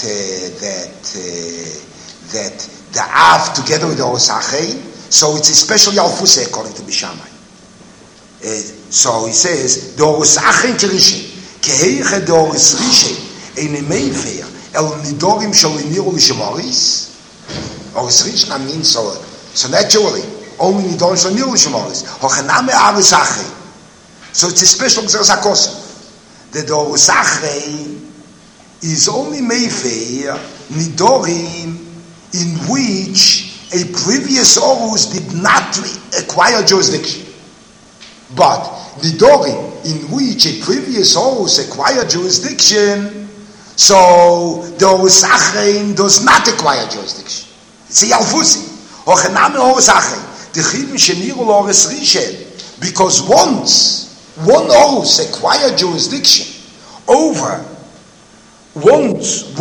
the Av together with the Osachei? So it's especially Alfusi according to Bishamai. So he says the Osachei Kirishin. כהיכה דורס רישי איני מייפר אל נידורים של נירו לשמוריס אורס רישי I mean so naturally only נידורים של נירו לשמוריס הוכנה מארס אחרי so it's a special exercise the דורס אחרי is only מייפר נידורים in which a previous Horus did not acquire jurisdiction but Nidorim in which a previous Horus acquired jurisdiction, so the Horus Achein does not acquire jurisdiction. It's a Yalfusi. Ochename Horus Achein. The Chivim Sheniru Horus Rishon. Because once one Horus acquired jurisdiction over the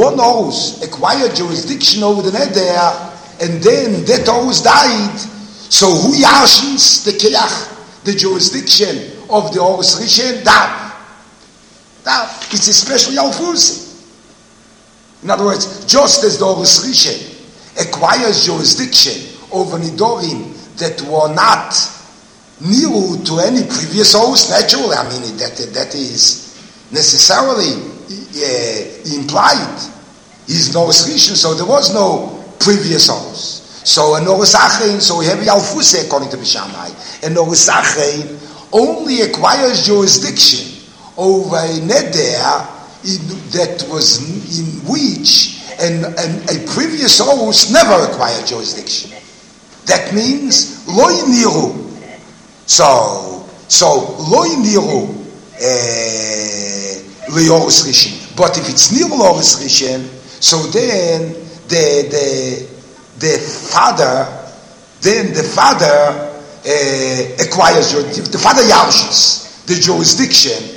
Neder, and then that Horus died, so who yashins the Keach, the jurisdiction of the Horus Rishon? Dav. It's especially Alfusi. In other words, just as the Horus Rishon acquires jurisdiction over Nidorim that were not new to any previous Horus, naturally, I mean, that is necessarily implied. He's no Horus Rishon, so there was no previous Horus. So an Horus Achein, so we have Alfusi according to Bishamai. An Horus Achein only acquires jurisdiction over a neder that was in which and a previous Horus never acquired jurisdiction. That means loy niru. So loy niru le'Horus Rishon. But if it's niru le'Horus Rishon, so then the father acquires the father yarshes the jurisdiction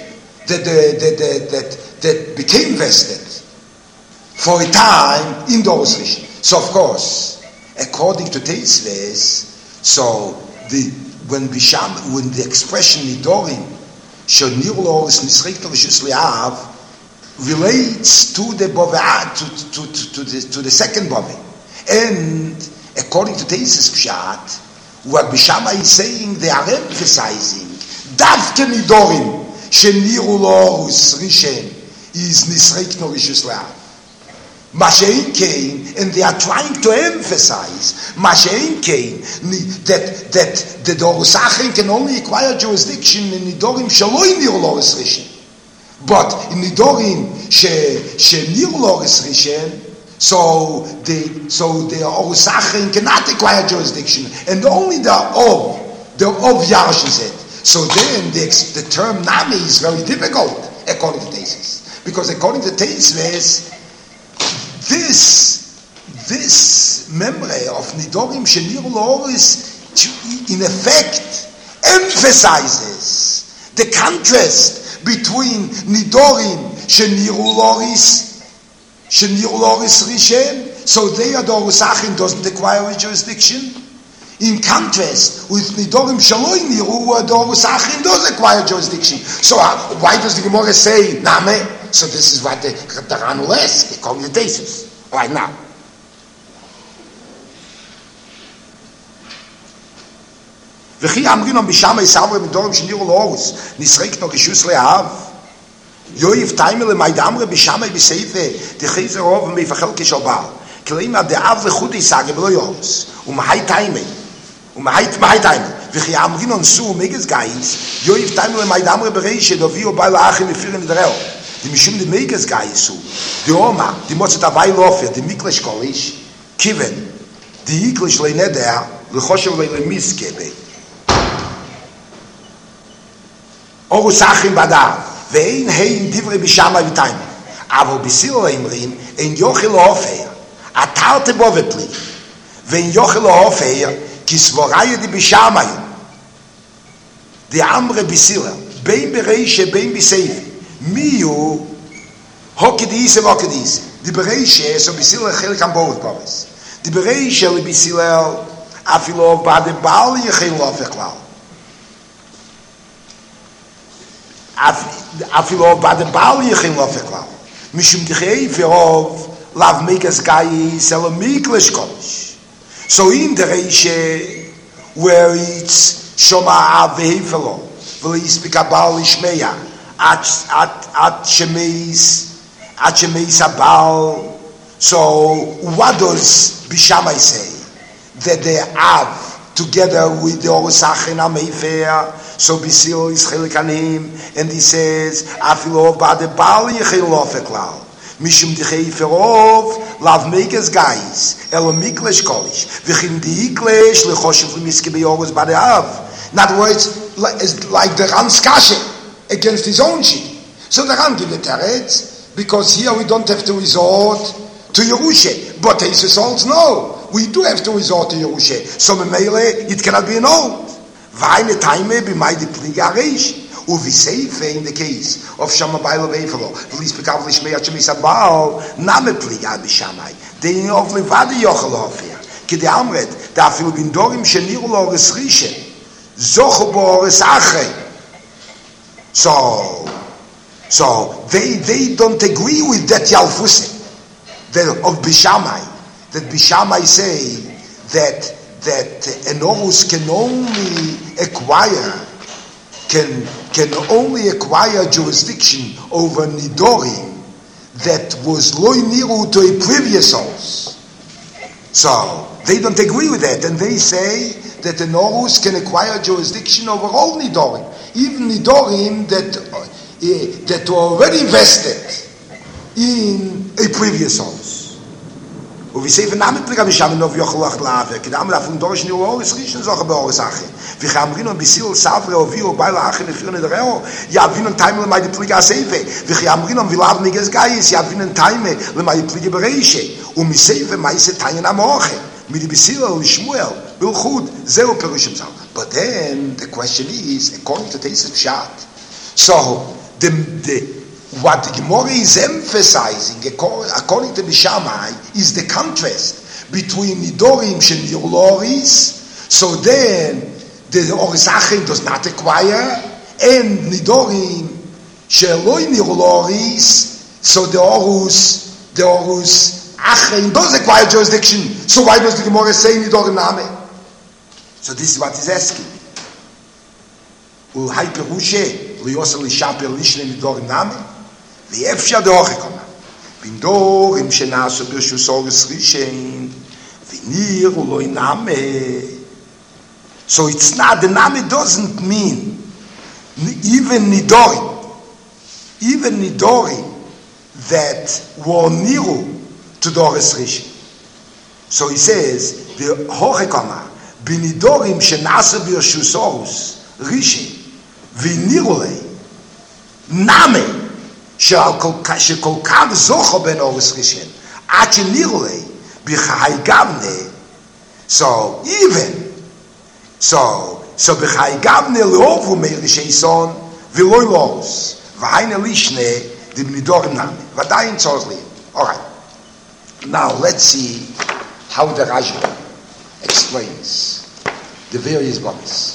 that became vested for a time in the Horus Rishon. So of course, according to Teisves, so when the expression nidorim shonir loris nisrikto v'shus li'av relates to the to the second bove. And according to Teisves Pshat, what Bishamai is saying, they are emphasizing Davke Nidorim Sheniru Lorus Rishen is Nisreikno Rishus Le'av. Mashein Kain, and they are trying to emphasize Mashein Kain that the Dorusachin can only acquire jurisdiction in Nidorim Shaloi Nirloris Rishon. But in Nidorim Nirloris Rishon, so the Orusachin cannot acquire jurisdiction, and only the Ov Yarshin said. So then the term Nami is very difficult according to Tesis. Because according to Tesis, this memory of Nidorim Shenir Loris in effect emphasizes the contrast between Nidorim Shenir Loris Rishen, so they are the Orusachin doesn't acquire a jurisdiction, in contrast with Nidorim Shaloi Niru, where the Orusachin does acquire jurisdiction. So why does the Gemara say Name? So this is what the Ranu is, the cognitions. Right now. וכי אמרינו משם יסעבר מדורם שנירו לאורס, נשרק לו גישוס לאהב. יויב טיימה למיידאמרה בשם בסייפה, דחייזר רוב ומפחל כשלבל. כלימה דאב לחוד יסעגה בלא יורס. ומהי טיימה? וכי אמרינו נסו מגס גייס, יויב טיימה למיידאמרה ברישה, דוביו בא לאחים מפירן לדרעו. Die Mishum de Megas Gaisu, die Oma, die Mozart Avai Lofer, die Miklish Kolish, Kiven, die Iklish Leineder, Lechoshev Leimiskebe. Orusachim Badav, Vein Hein Divre Bishama Vitaim, Avo Bisil Leimrim, Ein Yochel Ofer, Atarte Bovetli, Vein Yochel Ofer, Kisvoraya di Bishamayim, die Amre Bisila, Bein Bereishe, Bein Biseifi, Miu Hokedise Vokedise. Die Bereiche so bisila chelik am both boys. Die Bereiche le bisila afilov bade bal yechilov eklal. Afilov bade bal yechilov eklal. Mishum dichei verov lav megas gai sel miklish kosh. So in the Bereiche where it's shoma avehevelo, v'le yispika bal ishmeya. At Shemeis Abal. So what does Bishamai say? That they have together with the Orusachin Ameifer. So Bisil is Chelikanim, and he says Afilov Bade Bal Yechilov Eklal Mishum Dicheiferov Lav Megas Guys Elomiklesh Kolish Vichin Diiklesh Lechoshev Miske Beyorus Bade Av. In other words, like the Ranskashe against his own sheep. So the Ram give the teretz, because here we don't have to resort to Yerusha. But Jesus holds no. We do have to resort to Yerusha. So Memele, it cannot be annulled. Vaine time be my depliga reish. Uviseife in the case of Shamabaylo Vefalo. Please pick up Lishmei Achamisabal, Name pliga Bishamai. They of Levadi Yochel here. Kide Amret, da fil bindorim Shenirulo Resrishe. Zochobo Resachre. So they don't agree with that Yalfusim of Bishamai. That Bishamai say that an Orus can only acquire jurisdiction over Nidorim that was loy niru to a previous Orus. So they don't agree with that, and they say that an Orus can acquire jurisdiction over all Nidorim, even Nidorim that were already vested in a previous Orus. We say for Namen Plikam Shamim of Yochelach Lave, Kedam La from Dorish New Orus Rishon Zocher Beorasache. We Chamrin on Bisil Savre of Vio Baila Achen Efir Nedreo. Yavin on time le my Plika Seife. We Chamrin on Vilav Migas Gaius. Yavin on time le my Plika Bereishe. Seife Maise Tayan Amoche. Midi Bisil Lishmuel Bilchud Zeo Perushim Zal. But then the question is, according to Tesis Pshat, so what the Gemara is emphasizing, according to Bishamai, is the contrast between Nidorim Shenirloris, so then the Orisachin does not acquire, and Nidorim Sheloi Nirloris, so the Orus Achin does acquire jurisdiction. So why does the Gemara say Nidorim Name? So this is what he's asking. Ulhai Perushe, Liyosel Lishaper Lishne Nidorim Name? The Efsha de Ochekoma. Bindorim shenasu b'shusoris rishen v'nir ulo iname. So it's not, the name doesn't mean even nidorim that were niru to Doris Rishin. So he says, the Hochekama, binidorim shenasu b'shusoris rishen v'nirulei name שכל כך זוכו בין אורס ראשון, עד שנירו לי, בחי גבנה, so בחי גבנה לאהובו מראשי סון, ולא לאורס, והיינה לישנה, דבנידורים נמי, ועדיין צורך לי. Alright. Now let's see how the Rashi explains the various bodies.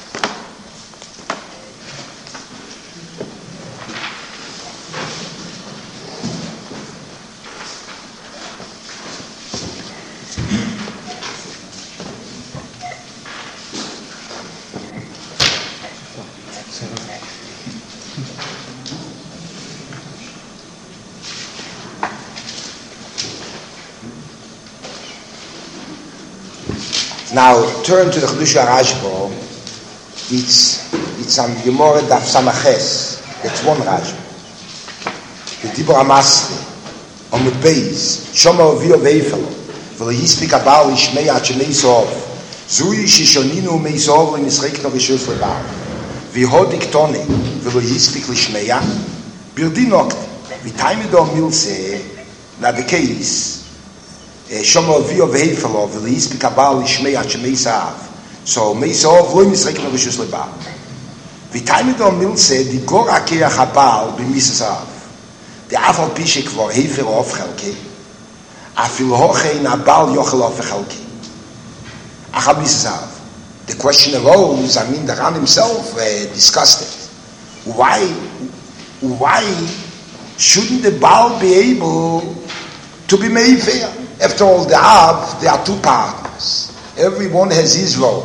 Now turn to the Chedush HaRashba. It's on Gemara Daf Samaches. That's one Rashba. The Dibur HaMasri on the base. Shoma Avio Veifel. V'lo yispik Abal Yishmei Ad Shenei Sov. Zui Shishoninu Mei Sov L'Nisrekno V'Shus L'Bar. V'Hodik Tone. V'lo yispik L'Shmeya. Birdin Okne. V'Taimido Milse. Now the case. Shomo Avio Veifelo, Velis Pikabal Ishmei Ad Shemei Saav. So Meisov Lo Nisrekno V'Shus L'Bar. V'Taimido Milse Di Gor Akeach Habal B'Mis Saav. The Afal Pishik Vor Heifer Of Chelke. Afil Hochein Abal Yochel Of Chelke. Achal Mis Saav. The question arose, the Ran himself discussed it. Why shouldn't the Baal be able to be Meifea? After all, the Av, there are two partners. Everyone has his role.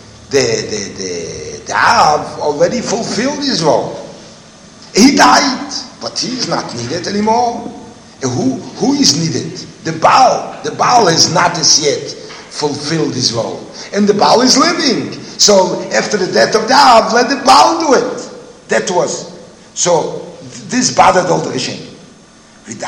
The Av already fulfilled his role. He died, but he is not needed anymore. Who is needed? The Baal. The Baal has not as yet fulfilled his role. And the Baal is living. So after the death of the Av, let the Baal do it. That was. So this bothered all the Rishon. The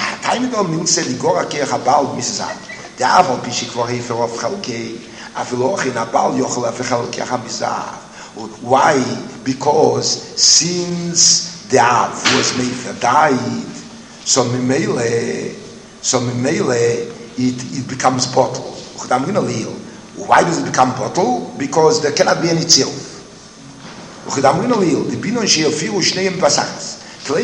Aval Pishik for Hefer of Chalkei, Avilochin Abal Yochel of Chalkei Hamizah. Why? Because since the Av was Mefer died, so Mimele it becomes bottle. Why does it become bottle? Because there cannot be any tzil. The Binon Sheofiru Shneim Basachs. So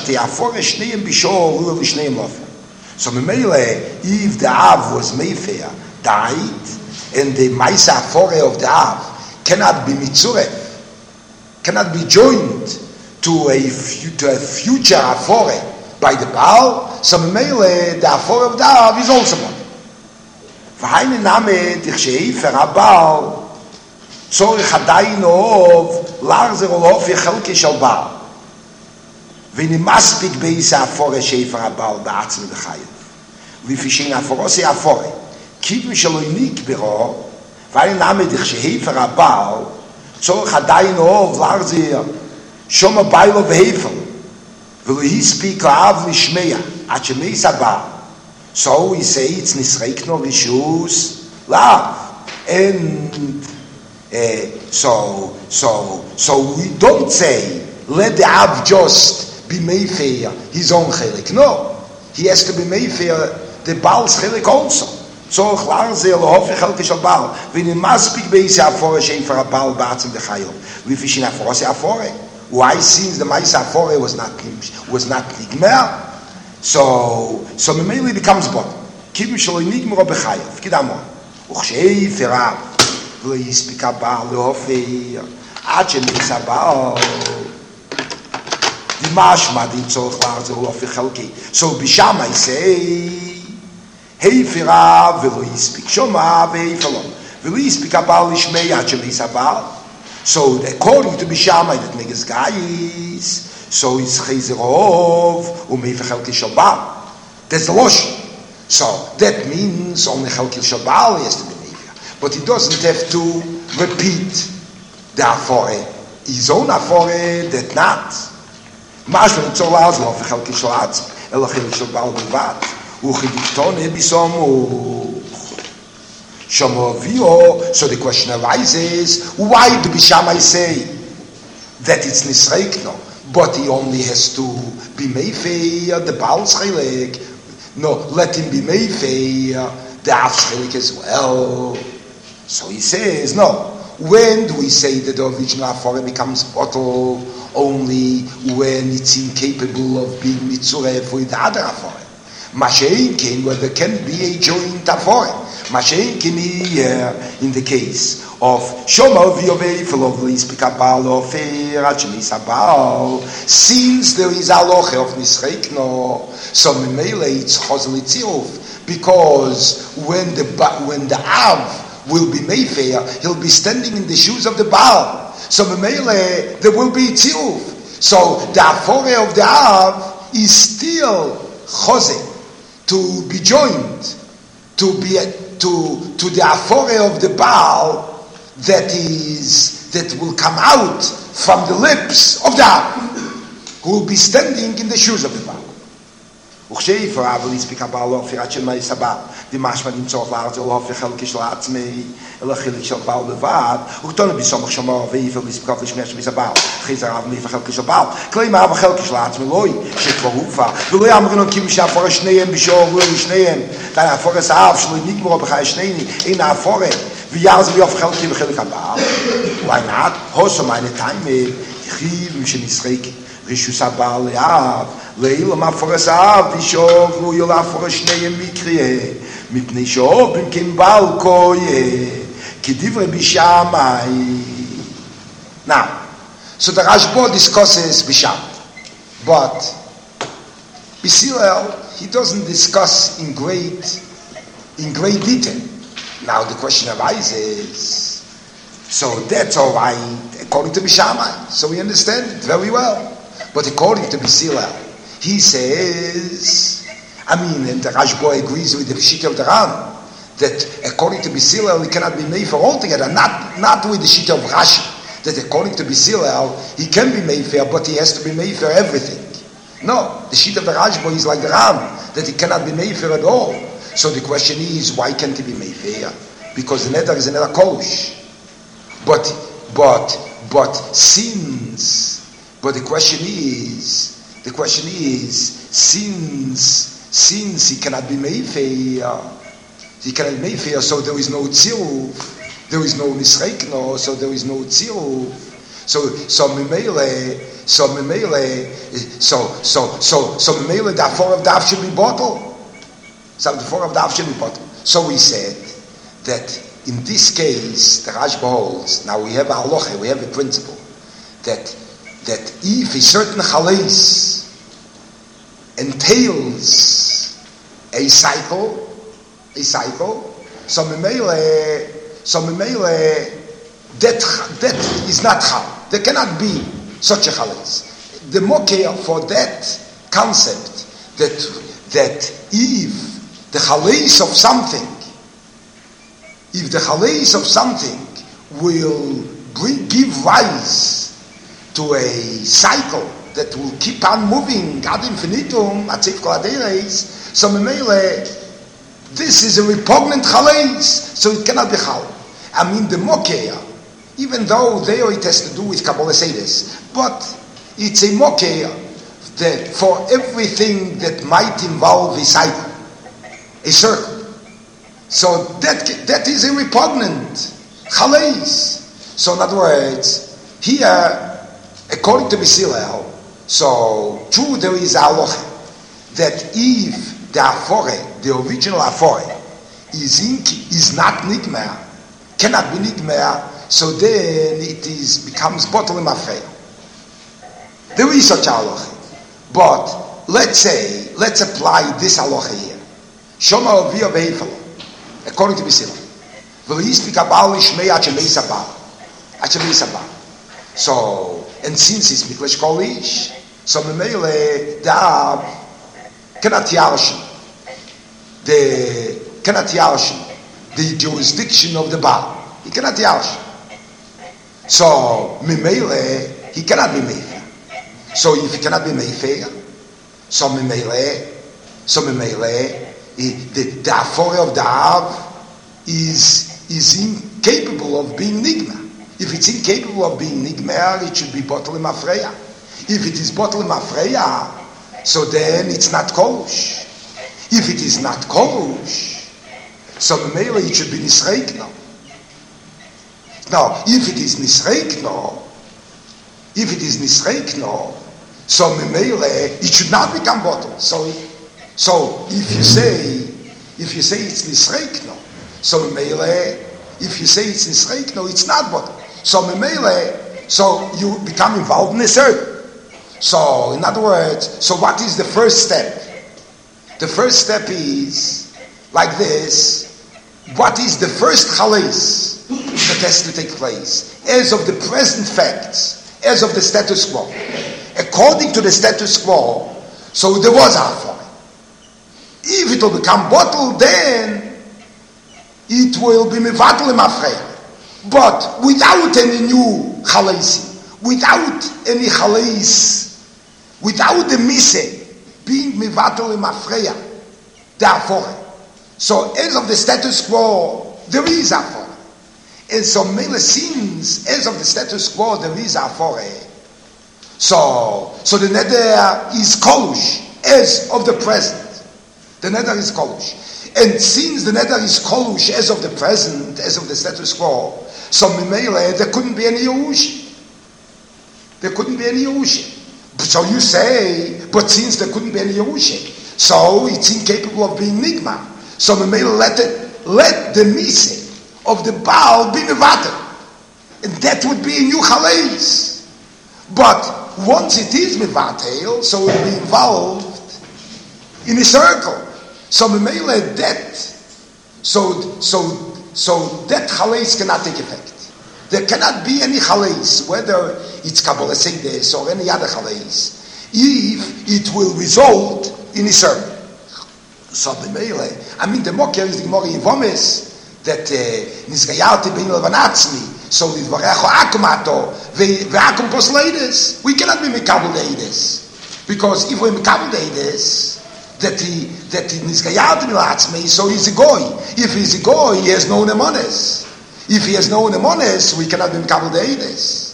if the Av was Mefer died, and the Maisa Afore of the Av cannot be Mitzureh, cannot be joined to a future Afore by the Baal, so the Afore of the Av is also one. V'haine name dichsheifer Abal tzorich hadayin ov larzer olof yechelke shel Baal. Wenn maspik beisa afore shefer Abal ba'atzim b'chayev. V'fishin afore se afore. Kivim shelo inik bero. V'haine name dichsheifer Abal tzorich hadayin ov larzer shoma bailo v'hefer. V'lo hispik la'av lishmeya at shemeis Abal. So we say it's nisreikno rishus la'av. And so we don't say let the Av just be Mefer his own chelik. No, he has to be Mefer the Baal's chelik also. So klar ze lohof chelik shel Baal. When in maspik beise afore shefer Baal ba'atzim dechayo. We fishin afore se afore. Why? Since the Maisa afore was not nigmer. So Memeli becomes bottom. Kivim shelo nigmer bechayev. Kidamon. Uchshefer Av. Speak about the offer. Achemix about the mashma did so large of Chalki. So Bisham I say, hey Fira, will he speak Shoma, Veifalon? Will he speak about Ishmei Achemix about? So according to Bisham, that niggas guys, so it's Chezerov, Umei Chalki Shabbat. That's the Lashon. So that means only Chelkil Shabal has to be Mefer. But he doesn't have to repeat the Afore. His own Afore, that not. Mashma it's all out of Chelkil Shalatz, Elachil Shabal Bevat, Uchidiktone Bisomu. So the question arises, why do Bishamai say that it's Nisreikno, but he only has to be Meifei, the Baal Schelik? No, let him be Meifei, the Av Schelik as well. So he says, no. When do we say that the original Afore becomes bottle? Only when it's incapable of being Mitzurev with the other Afore. Mashein came where there can be a joint Afore. Mashein came here in the case of Shomar V'Yovei Felovli Spikabal of Feirachmis Abal. Since there is Aloche of Nisreikno, so Memele it's Chozel Itziruf, because when the Av will be Mayfair, he'll be standing in the shoes of the Baal. So Memele there will be Itziruf. So the Afore of the Av is still Chozel to be joined to the Afore of the Baal that will come out from the lips of the Av, who will be standing in the shoes of the Baal. וכשאיפה אבל הספיק הבעל אופי עד של מייס הבעל דמשמע נמצאות לארץ אלא אופי חלקי של עצמי אלא חלק של בעל לבד וכתונה בסומך שומר ואיפה הספיק אופי שמש מייס הבעל חייזר אב מאיפה חלקי של בעל כלי מה וחלקי של עצמי לא שכבר הופה ולא יאמרנו כאילו שאפורה שניהם בשור ולא שניהם דן אפורה סעב שלא נגמרו בחיי שניני אין האפורה ויעז ביופי חלקי וחלק הבעל why not? הוסו מיינה טיימה יחיב משנסחק רישוס הבעל לאב ואילו מאפורס האב תשאוב והוא יולה פורס שניהם מקריה מפני שאוב במקם בעל קויה כדברי בשמאי. Now, so the Rashba discusses Bisham, but B'Silel, he doesn't discuss in great detail. Now the question arises, so that's all right according to Bishamai, so we understand it very well. But according to B'Silel, he says, and the Rashba agrees with the Pshit of the Ram, that according to B'Silel, he cannot be made for altogether, not with the Shit of Rashi, that according to B'Silel, he can be made fair, but he has to be made for everything. No, the Shit of the Rashba is like the Ram, that he cannot be made fair at all. So the question is, why can't he be made fair? Because the Neder is another Kolosh. But the question is, since he cannot be Meifeir, so there is no Tziruf, there is no Nisreikno, so there is no Tziruf. So Memele, the Afore of Daf should be bottled. So the Afore of Daf should be bottled. So we said that in this case, the Rashba holds, now we have a halacha, we have a principle, that if a certain chalais entails a cycle, so Memele, that is not chal. There cannot be such a chalais. The mokeh for that concept, that if the chalais of something will give rise to a cycle that will keep on moving ad infinitum, at Seif Kol Haderes, so Memele, this is a repugnant chalais, so it cannot be chal. The mokeya, even though there it has to do with Kabbalah Seides, but it's a mokeya that for everything that might involve a cycle, a circle. So that is a repugnant chalais. So in other words, here, according to B'Silel, so true there is a halacha that if the Afore, the original Afore, is not nigmer, cannot be nigmer, so then it becomes bottle mafreya. There is such a halacha. But let's apply this halacha here. Shomar Aviyah Beifalo, according to B'Silel. So, and since it's Miklesh Kolish, so Memele, the Av cannot Yarshin. the cannot yarshin, the jurisdiction of the Baal. He cannot yarshin. So Mimele, he cannot be Mefer. So if he cannot be Mefer, so Mimele, the Afore of the Av is incapable of being Nigma. If it's incapable of being Nigmer, it should be Botel Mafreya. If it is Botel Mafreya, so then it's not Kolush. If it is not Kolush, so Mimele it should be Nisreikno. Now, if it is Nisreikno, so Mimele, it should not become bottle. So if you say it's Nisreikno, so Mimele, if you say it's Nisreikno, it's not bottle. So Mimele, so you become involved in a circle. So, in other words, so what is the first step? The first step is like this. What is the first chalais that has to take place? As of the present facts, as of the status quo. According to the status quo, so there was Afore. If it will become bottled, then it will be Mevatel Mafreya. But without any new chalais, without any chalais, without the mise being Mevatel Mafreya, the Afore. So as of the status quo, there is Afore. And so Mele seems, as of the status quo, there is Afore. So the neder is Kolush, as of the present. The neder is Kolush. And since the neder is Kolush, as of the present, as of the status quo, so Mele, there couldn't be any Yehushi. There couldn't be any Yehushi. So you say, but since there couldn't be any Yehushi, so it's incapable of being Nigma. So Mele let the Mise of the Baal be Mevatel. And that would be a new Chalais. But once it is Mevatel, so it will be involved in a circle. So Mele that, so that Chalais cannot take effect. There cannot be any Chalais, whether it's Kabbalah Seides or any other Chalais, if it will result in a circle. So Mele, I mean, the Mokker is the Gemara in Vomes, that Nizgayarti ben Levanatzmi, so Lidvarecho Akumato, Ve'akum Posleides. We cannot be Mekabel Deides. Because if we're Mekabel Deides, that Nizgayarti ben Levanatzmi, so he's a Goy. If he's a Goy, he has no Nemones. If he has no Nemones, we cannot be Mekabel Deides.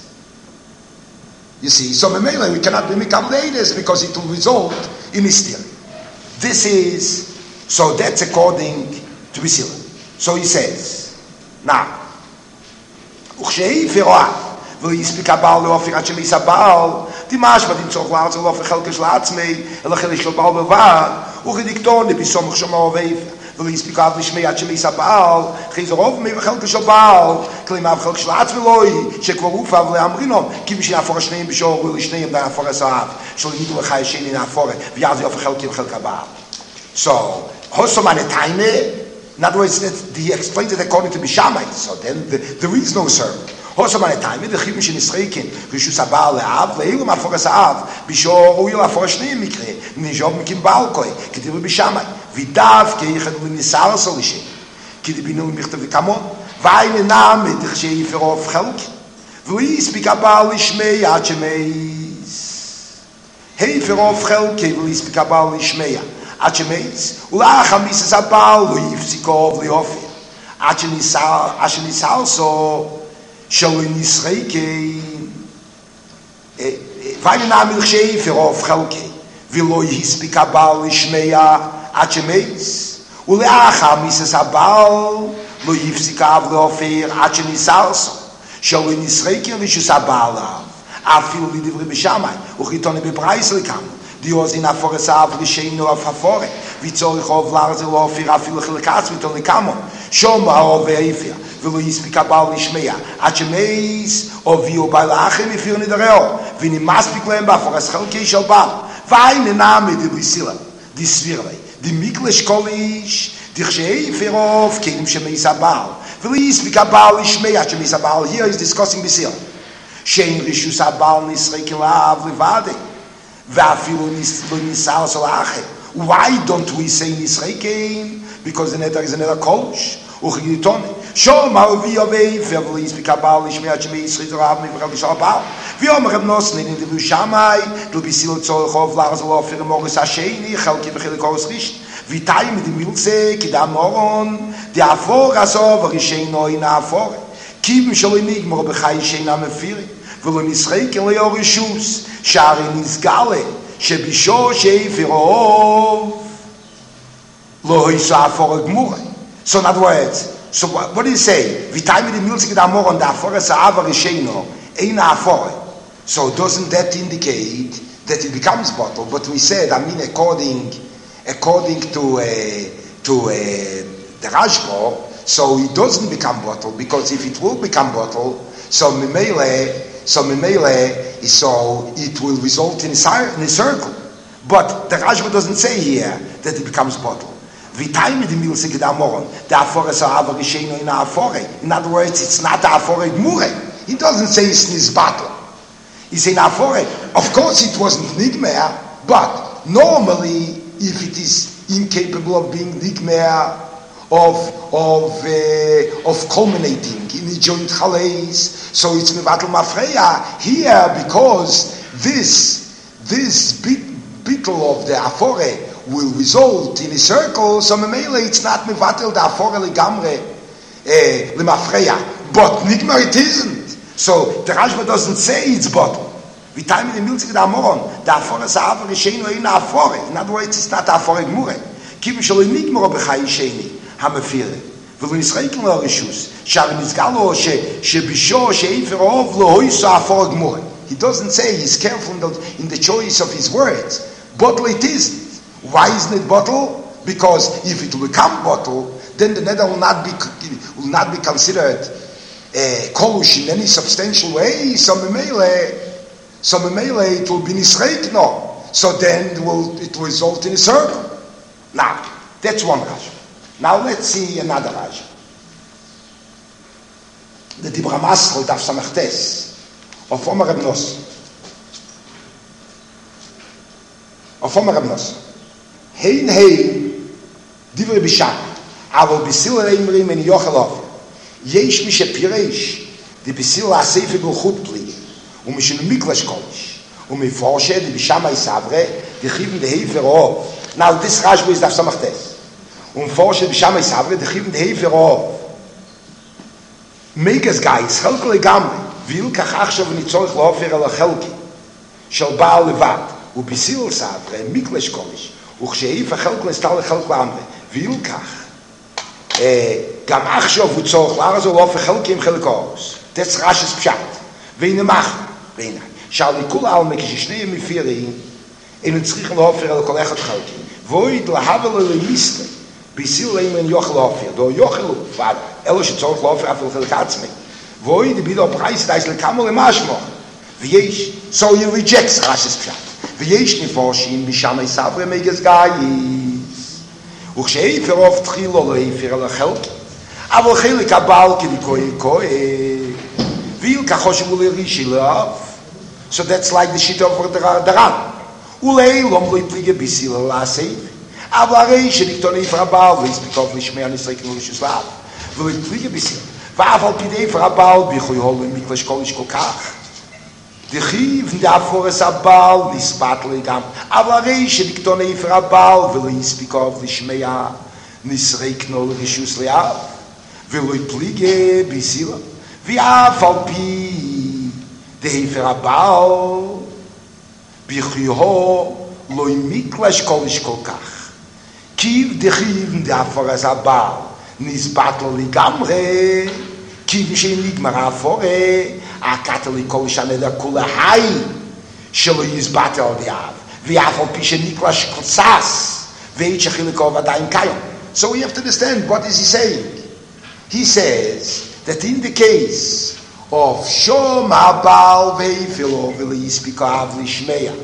You see, so Memele, we cannot be Mekabel Deides because it will result in Istir. This is, so that's according to Bisila. So he says, now, וכשהיא פירואה, ולא יספיק הבעל להופך עד שליס הבעל, תימש בדין צורך לארץ ולהופך חלקה של עצמי, אלא חלק של בעל בלבד, וכדיקטור נביסום חשומו ואיפה, ולא יספיק עד לשמי עד שליס הבעל, חייזר רוב מי וחלקה של בעל, כלימה וחלק של עצמי לא היא, שכבר הופה ולאמרינו, כי בשביל נאפור השניים בשור, ולשניהם נאפור הסעב, שלא ימידו לך השני נאפור, ויאז יופך חלקה וחלק הבעל. So, הוסו מנתיינה, in other words, he explains it according to Bishamai. So then there is no servant. Also, my time, the Chibim Shenisreikin, Rishus Abal Le'av, Le'ilum Aforas Av, Bishor Uil Aforas Shneim Mikre, Nijob Mikim Balkoi, Kediru Bishamai, Vidav Keichad Ulinisar Solishe, Kedibinu Michtav Vikamon, Vaine Name, Dichshei Ferov Chelki, Vuis Bikabal Ishmei Achemeis, Hei Ferov Chelki, Vuis Bikabal Ishmei עד שמייץ, ולאח המיסס הבעל לא יפסיקו וליופי, עד שניסלסו שלו נסריקי, ואיננה מלכשי פרוב חלקי, ולא יספיק הבעל לשמע עד שמייץ, ולאח המיסס הבעל לא יפסיקה וליופי, עד שניסלסו שלו נסריקי רשוס הבעל, אפילו לדברי בשמיים, וכריתוני בברייס לכמה, Dios in Afore Sav Risheinu of Afore, Vitzorich of Larze Lofir Afil Chilkas Vitolikamon, Shoma of Eifia, Viluis Pikabal Ishmea, Achemeis of Vio Balachim if you need a reo, Vinimas Piklemba for a Schelke Shalbal, Vine Name de Brisila, the Svirle, the Miklish Kolish, the Sheferov, King Shemeis Abal, Viluis Pikabal Ishmea, Shemeis Abal, here is discussing Bisil. Shein Rishus Abal Nisrekilav Livade. Why don't we say Nisreikein? because the neder is a neder kolish. Uchigitone. Show mal wie verlies bikabal ich mehr chmi schrider haben im Rabbis Abal. Wir haben genossen in dem Shamai, du bist so auf Larzlo für morgen Sasheni, halke bekhil kosrish. Wie tay mit dem Milze, kidam moron, der Afor asov rishein noi na Afor. Kim shloimig mor bechai shein am fir. Velo nisrek le yorishus, shari nisgale, shebisho sheifirov. Lo isa Afor gmur. So in other words, so what do you say? V'tay mit dem Milzig da moron da Afor sa'ava risheino, eina Afor. So doesn't that indicate that it becomes bottle? But we said, I mean, according to the Rashba, so it doesn't become bottle, because if it will become bottle, so memele, so it will result in a circle. But the Rashba doesn't say here that it becomes bottle. In other words, it's not the Afore Gmure. He doesn't say it's his battle. He's saying Afore. Of course, it wasn't Nigmer, but normally, if it is incapable of being Nigmer, of culminating in the joint chaleis, so it's Mevatel Mafreya here, because this bittul of the Afore will result in a circle, so memele it's not Mevatel the Afore legamre lemafreya, but Nigmer it isn't. So the Rashba doesn't say it's bottle. We time in the Milzig da moron, the Afore sa'ava risheinu in Afore. In other words, it's not Afore Gmure. Kim shelo Nigmer bechai sheni hamafire. V'lo nisreikin lo rishus. Shar nizgalo shebisho sheifirov lo hoiso Afore Gmure. He doesn't say he's careful in the choice of his words. Bottle it isn't. Why isn't it bottle? Because if it will become bottle, then the nether will not be considered kolush in any substantial way. So memele it will be nisreikno. So then it will result in a circle. Now that's one Rashi. Now let's see another Rashi. The Dibra Masro Daf Samachtes of Omer Reb Nosson. Hein divrei bishak, aber bisil reimrim in Yochelov. Yesh mi shepireish, di bisil aseife b'chut pli, u'mishin mikvash kolish, u'mifoshe di bishamai savre, di chivim de hefer ov. Now this Rashba is Daf Samachtes. U'mifoshe bishamai savre, di chivim de hefer ov. Megas guys, chelko legamri, vil kach achshav nitzorich lofer el chelki, shel baal levad, u'bisil savre, mikvash kolish, וכשאיפה חלק נסתר לחלק לעמרי וילקח גם עכשיו הוא צורך לארז הוא לא הופך חלקים חלק אורס that's רשס פשט והנה מחר והנה שעל כל העלמה כששני מפירים אינו צריכים להופר על כל אחד חלקים ואויד להבל למיסטר ביסיל לימן יוכל להופר דו יוכל ועד אלו שצורך להופר אפילו חלק עצמי ואויד בידו פרייס דייס לכמה למשמור ויש so he rejects רשס פשט ויש נפושים בשמי סברי מגס גייס וכשאיפר אוף תחילו לא איפר על החלק אבל חלק הבעל כדיקוי ויל כחושם ולרישי לאף so that's like the shit of דרן אולי לא מלוי פליגה ביסיל על הסעיף אבל הרי שנקטון איפר הבעל ויספיקוב לשמי הנסריקים ולשוס לאף ולוי פליגה ביסיל ואף על פידי איפר הבעל ביכוי הולו מקלש קוליש כל כך the chiv the Afore sabal nispat legam aber reiche diktone ifr abal will he speak of the shmeya nisreikno rishus leav will he plige bisila vi afal pi the ifr abal bi khiho lo imiklash kolish kolkach kiv the chiv the Afore sabal nispat legam re kiv shenig marafore a Catholic Kolishane da Kula Hai Shelo Yizbate al Diav Viafal Pisha Niklash Kotsas Veichachilikov Adaim Kayon. So we have to understand what is he saying. He says that in the case of Shom Abal Veifilo Vilei Hispikav Lishmeya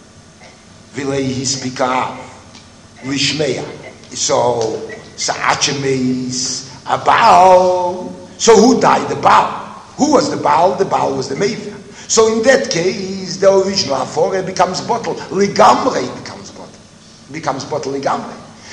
Vilei Hispikav Lishmeya so Sa'achemeis Abal. So who died? The Baal. Who was the Baal? The Baal was the Mefer. So in that case, the original Afore becomes bottle. Ligamre becomes bottle. Ligamre.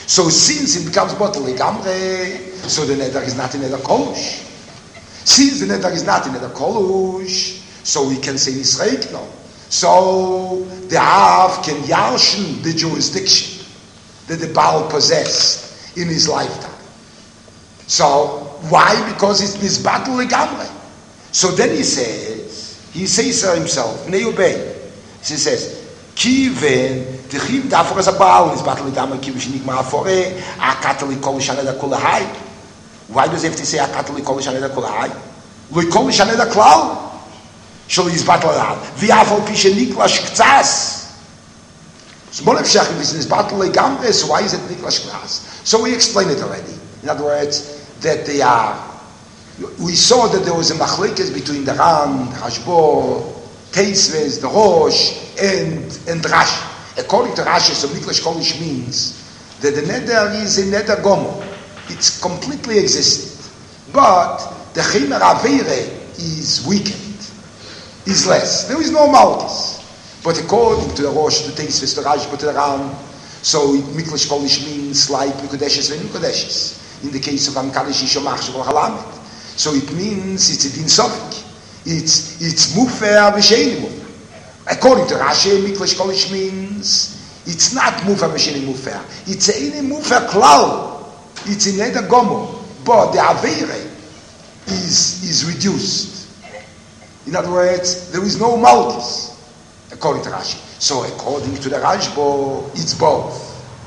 So since it becomes bottle legamre, so the neder is not in neder kolush. Since the neder is not in neder kolush, so we can say nisreik no. So the Av can yarshen the jurisdiction that the Baal possessed in his lifetime. So why? Because it's this battle legamre. So then he says so himself, Neubei. He says, Kiven, the Chiv Dafor as a Baal is battle legamre, Kivish Nigma Afore, a Catholic Kolish Aneda Kulahai. Why does he have to say a Catholic Kolish Aneda Kulahai? Lui Kolish Aneda Klau? Shall his battle out. Viafol Pisha Niklash Ktsas. So Molev Shachim is in his battle legamre, so why is it Niklash Ktsas? So we explained it already. In other words, that they are. We saw that there was a machlekes between the Ran, the Rashbo, Teisves, the Rosh, and Rashi. According to Rashi, so Niklash Kolish means that the neder is a neder gomo. It's completely existent. But the Chimer Aveire is weakened, is less. There is no malchus. But according to the Rosh, to Teisves, to Rashbo, to the Ran, so Niklash Kolish means like Nikodeshes and Nikodeshes. In the case of Amkadish Yishomach Shabbat Halamed. So it means it's a din sofik. It's mufer v'sheini mufer. According to Rashi, Miklesh Kolish means it's not mufer v'sheini mufer. It's a mufer klal. It's in neder gomo. But the aveire is reduced. In other words, there is no malchus. According to Rashi. So according to the Rashbo, it's both.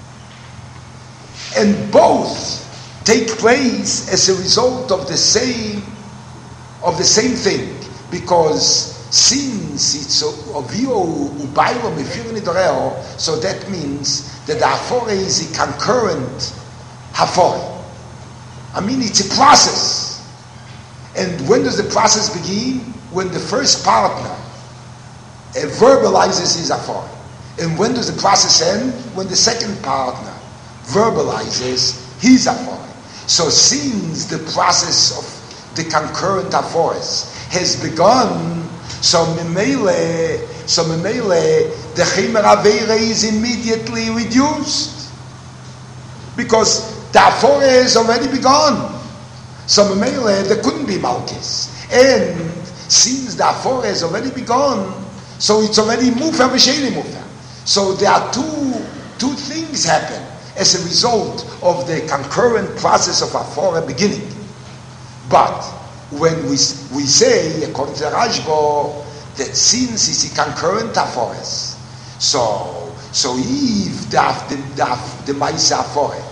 And both take place as a result of the same thing, because since it's ovio ubaylo mefirin idoreo, so that means that the hafore is a concurrent hafore. I mean, it's a process. And when does the process begin? When the first partner verbalizes his hafore. And when does the process end? When the second partner verbalizes his hafore. So since the process of the concurrent afores has begun, so memele, the Chimer Aveire is immediately reduced. Because the afore has already begun. So memele, there couldn't be malchus. And since the afore has already begun, so it's already mufer v'sheni mufer. So there are two things happen as a result of the concurrent process of Afora beginning. But when we say, according to the Rashbo, that since it's a concurrent Afores, so if the Maisa Afore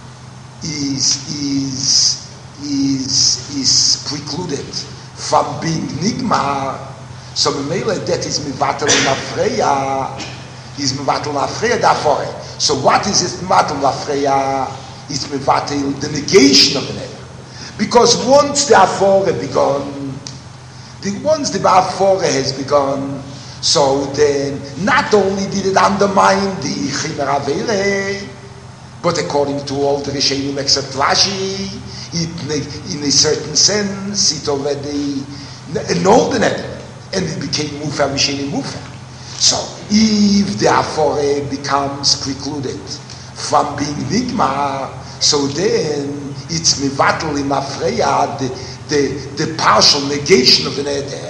is precluded from being Nigmar, so Memele that is Mivatel Mafreya, is Mivatel Mafreya da Afore. So what is it Mivatel Mafreya? It's Mivatel, the negation of the neder. Because once the Afore begun, once the Afore has begun, so then not only did it undermine the Chimer Aveire, but according to all the Rishonim except Rashi, it, in a certain sense, it already annulled the neder, and it became Mufer Misheni Mufer. So if the Afore becomes precluded from being Nigmar, so then it's Mivatel Imafreya, the partial negation of the neder.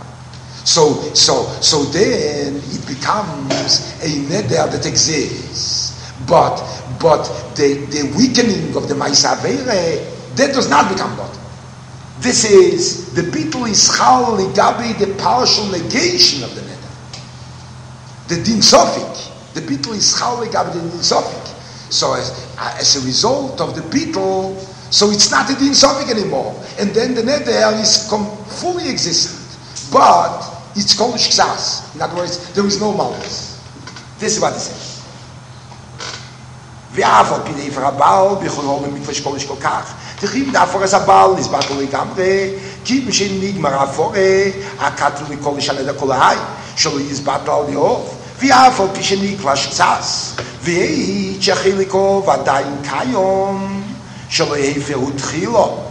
So then it becomes a neder that exists. But the weakening of the Maisa Aveire, that does not become bottom. This is, the bittul is chal ligabi, the partial negation of the neder. The din sofik, the bittul is chal ligabi, the din sofik. So as a result of the bittul, so it's not a din sofik anymore. And then the neder is fully existent. But it's kolish ksas. In other words, there is no malchus. This is what it says. V'aval pidei v'rabal b'chol hol mikvash kolish kol kach. T'chim da'afore zabal nisbato legamre ki b'shen nigmar afore hakatu l'kolish aneda kolahai shelo yizbato al yeov v'aval pishen nikvash ksas v'yehi tchechiliko v'adayin kayom shelo yehivehu tchilo.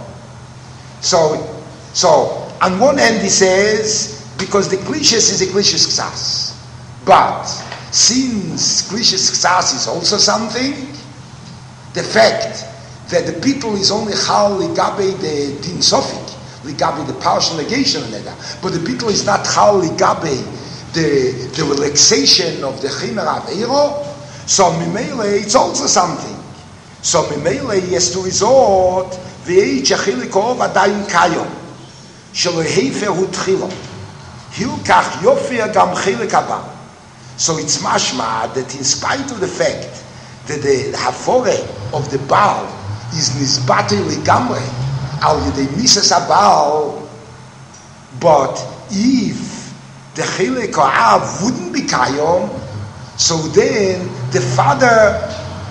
So on one hand he says, because the klishas is a klishas ksas, but since klishas ksas is also something, the fact that the bittul is only chal ligabe the din sofik, ligabe the partial negation of neder, but the bittul is not chal ligabe the relaxation of the chimer aveiro. So mimele, it's also something. So mimele, he has to resort v'ei chachilikov adayin kayom shelo hefer hu tchilo hilkach yofer gam chilik haba. So it's mashma that in spite of the fact that the hafore of the Baal is nisbate ligamre al yedei misas habal, but if the chilik ha'av wouldn't be kayom, so then the father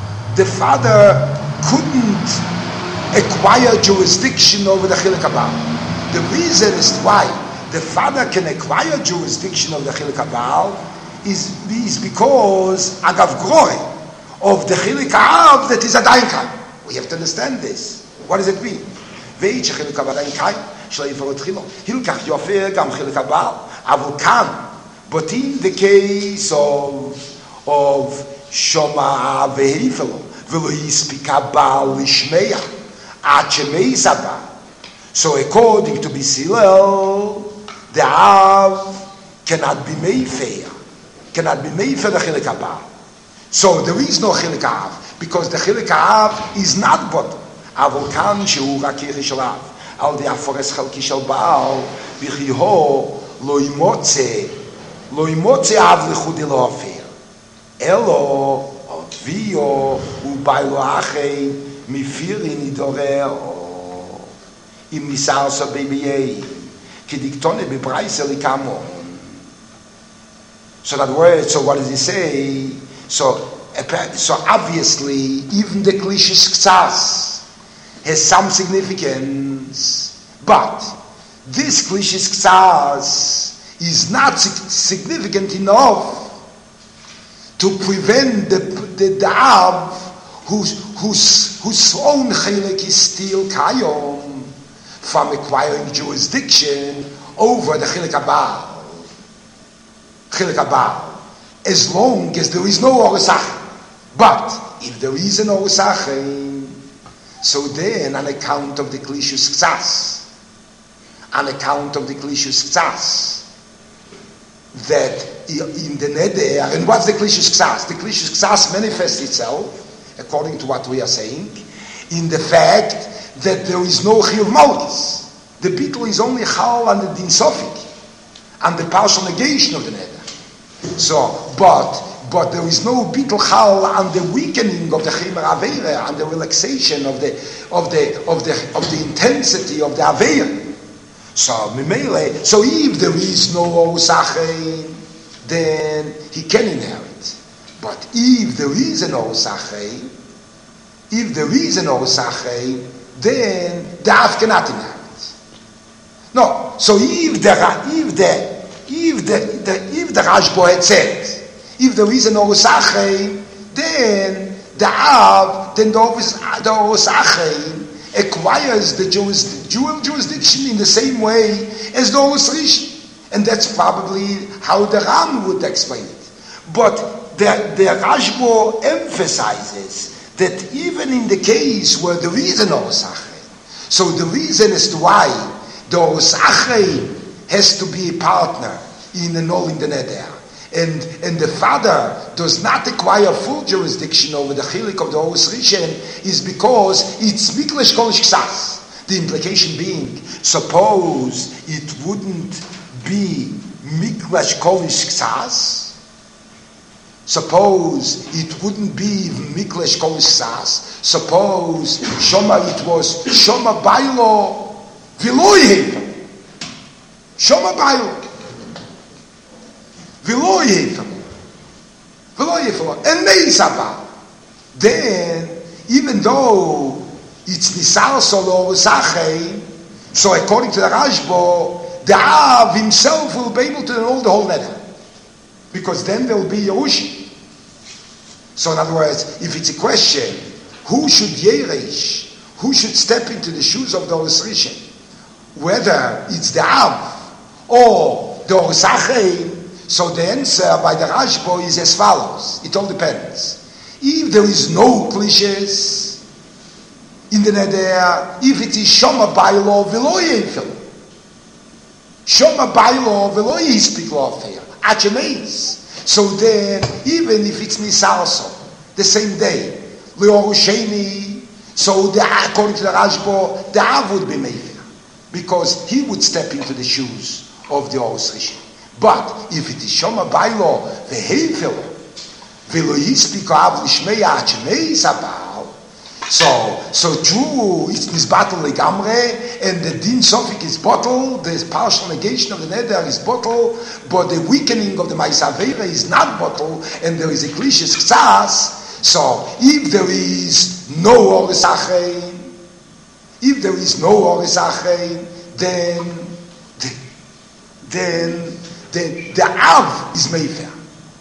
couldn't acquire jurisdiction over the Chilek Habal. The reason is why the father can acquire jurisdiction over the Chilek Habal is because agav groi of the Chilek Ha'av that is a dainkai. We have to understand this. What does it mean? Ve'ich Chilek Ha'av dainkai shlo yifarot chilo hilkach yofer gam Chilek Habal avul kan. But in the case of Shoma vehifelo v'lo yispika Baal lishmeya ad shemeis haba. So according to Bisilel, the Av cannot be meifeir the Chilek Ha'av. So there is no Chilek Ha'av because the Chilek Ha'av is not bottom. Avol kan shehu rak yiri shel Av al the afores chalki shel Baal v'chiho lo imotze Av lechudi lo afir. Elo vio ubaylo achei mifirin idorer im nisar so bebiyei kidiktone bebraise likamo. So that word. So what does he say? So obviously even the klishis ktsas has some significance, but this klishis ktsas is not significant enough to prevent the Av whose own chilek is still kayom from acquiring jurisdiction over the chilek habal, as long as there is no orasach. But if there is an orasach, so then on account of the klishus ktsas, that in the neder, and what's the klishus ktsas? The klishus ktsas manifests itself, according to what we are saying, in the fact that there is no chiyuv malchus. The bittul is only chal on the din sofik, and the partial negation of the neder. So, but there is no bittul chal on the weakening of the chimer aveira, and the relaxation of the intensity of the aveira. So if there is no osachay, then he can inherit. But if there is an osachay, then the Av cannot inherit. No. So if the Rashbo had said, if there is an osachay, then the Av, then the osachay acquires the dual jurisdiction in the same way as the Orus Rishon. And that's probably how the Ram would explain it. But the Rashbo emphasizes that even in the case where there is an Orus Achrei, so the reason as to why the Orus Achrei has to be a partner in annulling the neder, and the father does not acquire full jurisdiction over the chilik of the Orus Rishon, is because it's miklesh kolish ksas. The implication being, suppose it wouldn't be miklesh kolish ksas. Suppose it wouldn't be miklesh kolish ksas. Suppose it was shoma bailo viloy shoma bailo. And then, even though it's nisar solo zachay, so according to the Rashbo, the Av himself will be able to annul the whole neder, because then there will be Yerushi. So in other words, if it's a question, who should yeresh, who should step into the shoes of the Orus Rishon, whether it's the Av or the Orus Achrei, so the answer by the Rashbo is as follows. It all depends. If there is no cliches, in the neder, if it is Shoma Bailo Velo Yefil. Shoma Bailo Velo Yispik Lofer. Achemeis. So then, even if it's Misalso, the same day, Leoru Sheni, so according to the Rashbo, the Av would be Mefer. Because he would step into the shoes of the Orus Rishon. But if it is Shoma Bailo Vehefil, Velo Yispik Av Lishmei Achemeis Abal, So true, it's misbattle legamre, and the din sofik is bottle, the partial negation of the neder is bottle, but the weakening of the ma'asavera is not bottle, and there is a klishis chsas. So if there is no oris achein, then the av is mefer.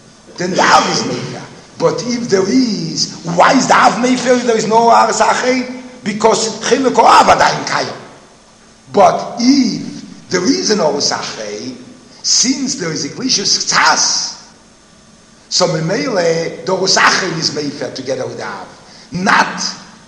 But if there is, why is the Av Mefer if there is no Ares Achein? Because Chiluk or Av Adayin Kayim. But if there is an Ares Achein, since there is a Klishus Chas, so Memele, the Ares Achein is Mefer together with the Av. Not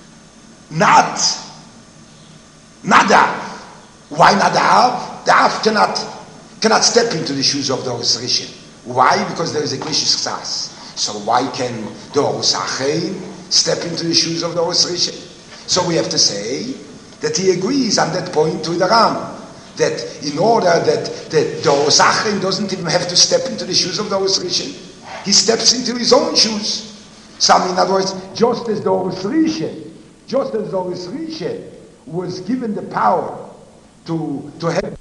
the Av. Why not the Av? The Av cannot step into the shoes of the Ares Rishon. Why? Because there is a Klishus Chas. So why can the Orus Achein step into the shoes of the Orus Rishon? So we have to say that he agrees on that point to the Ram, that in order that the Orus Achein doesn't even have to step into the shoes of the Orus Rishon, he steps into his own shoes. So in other words, just as the Orus Rishon was given the power to have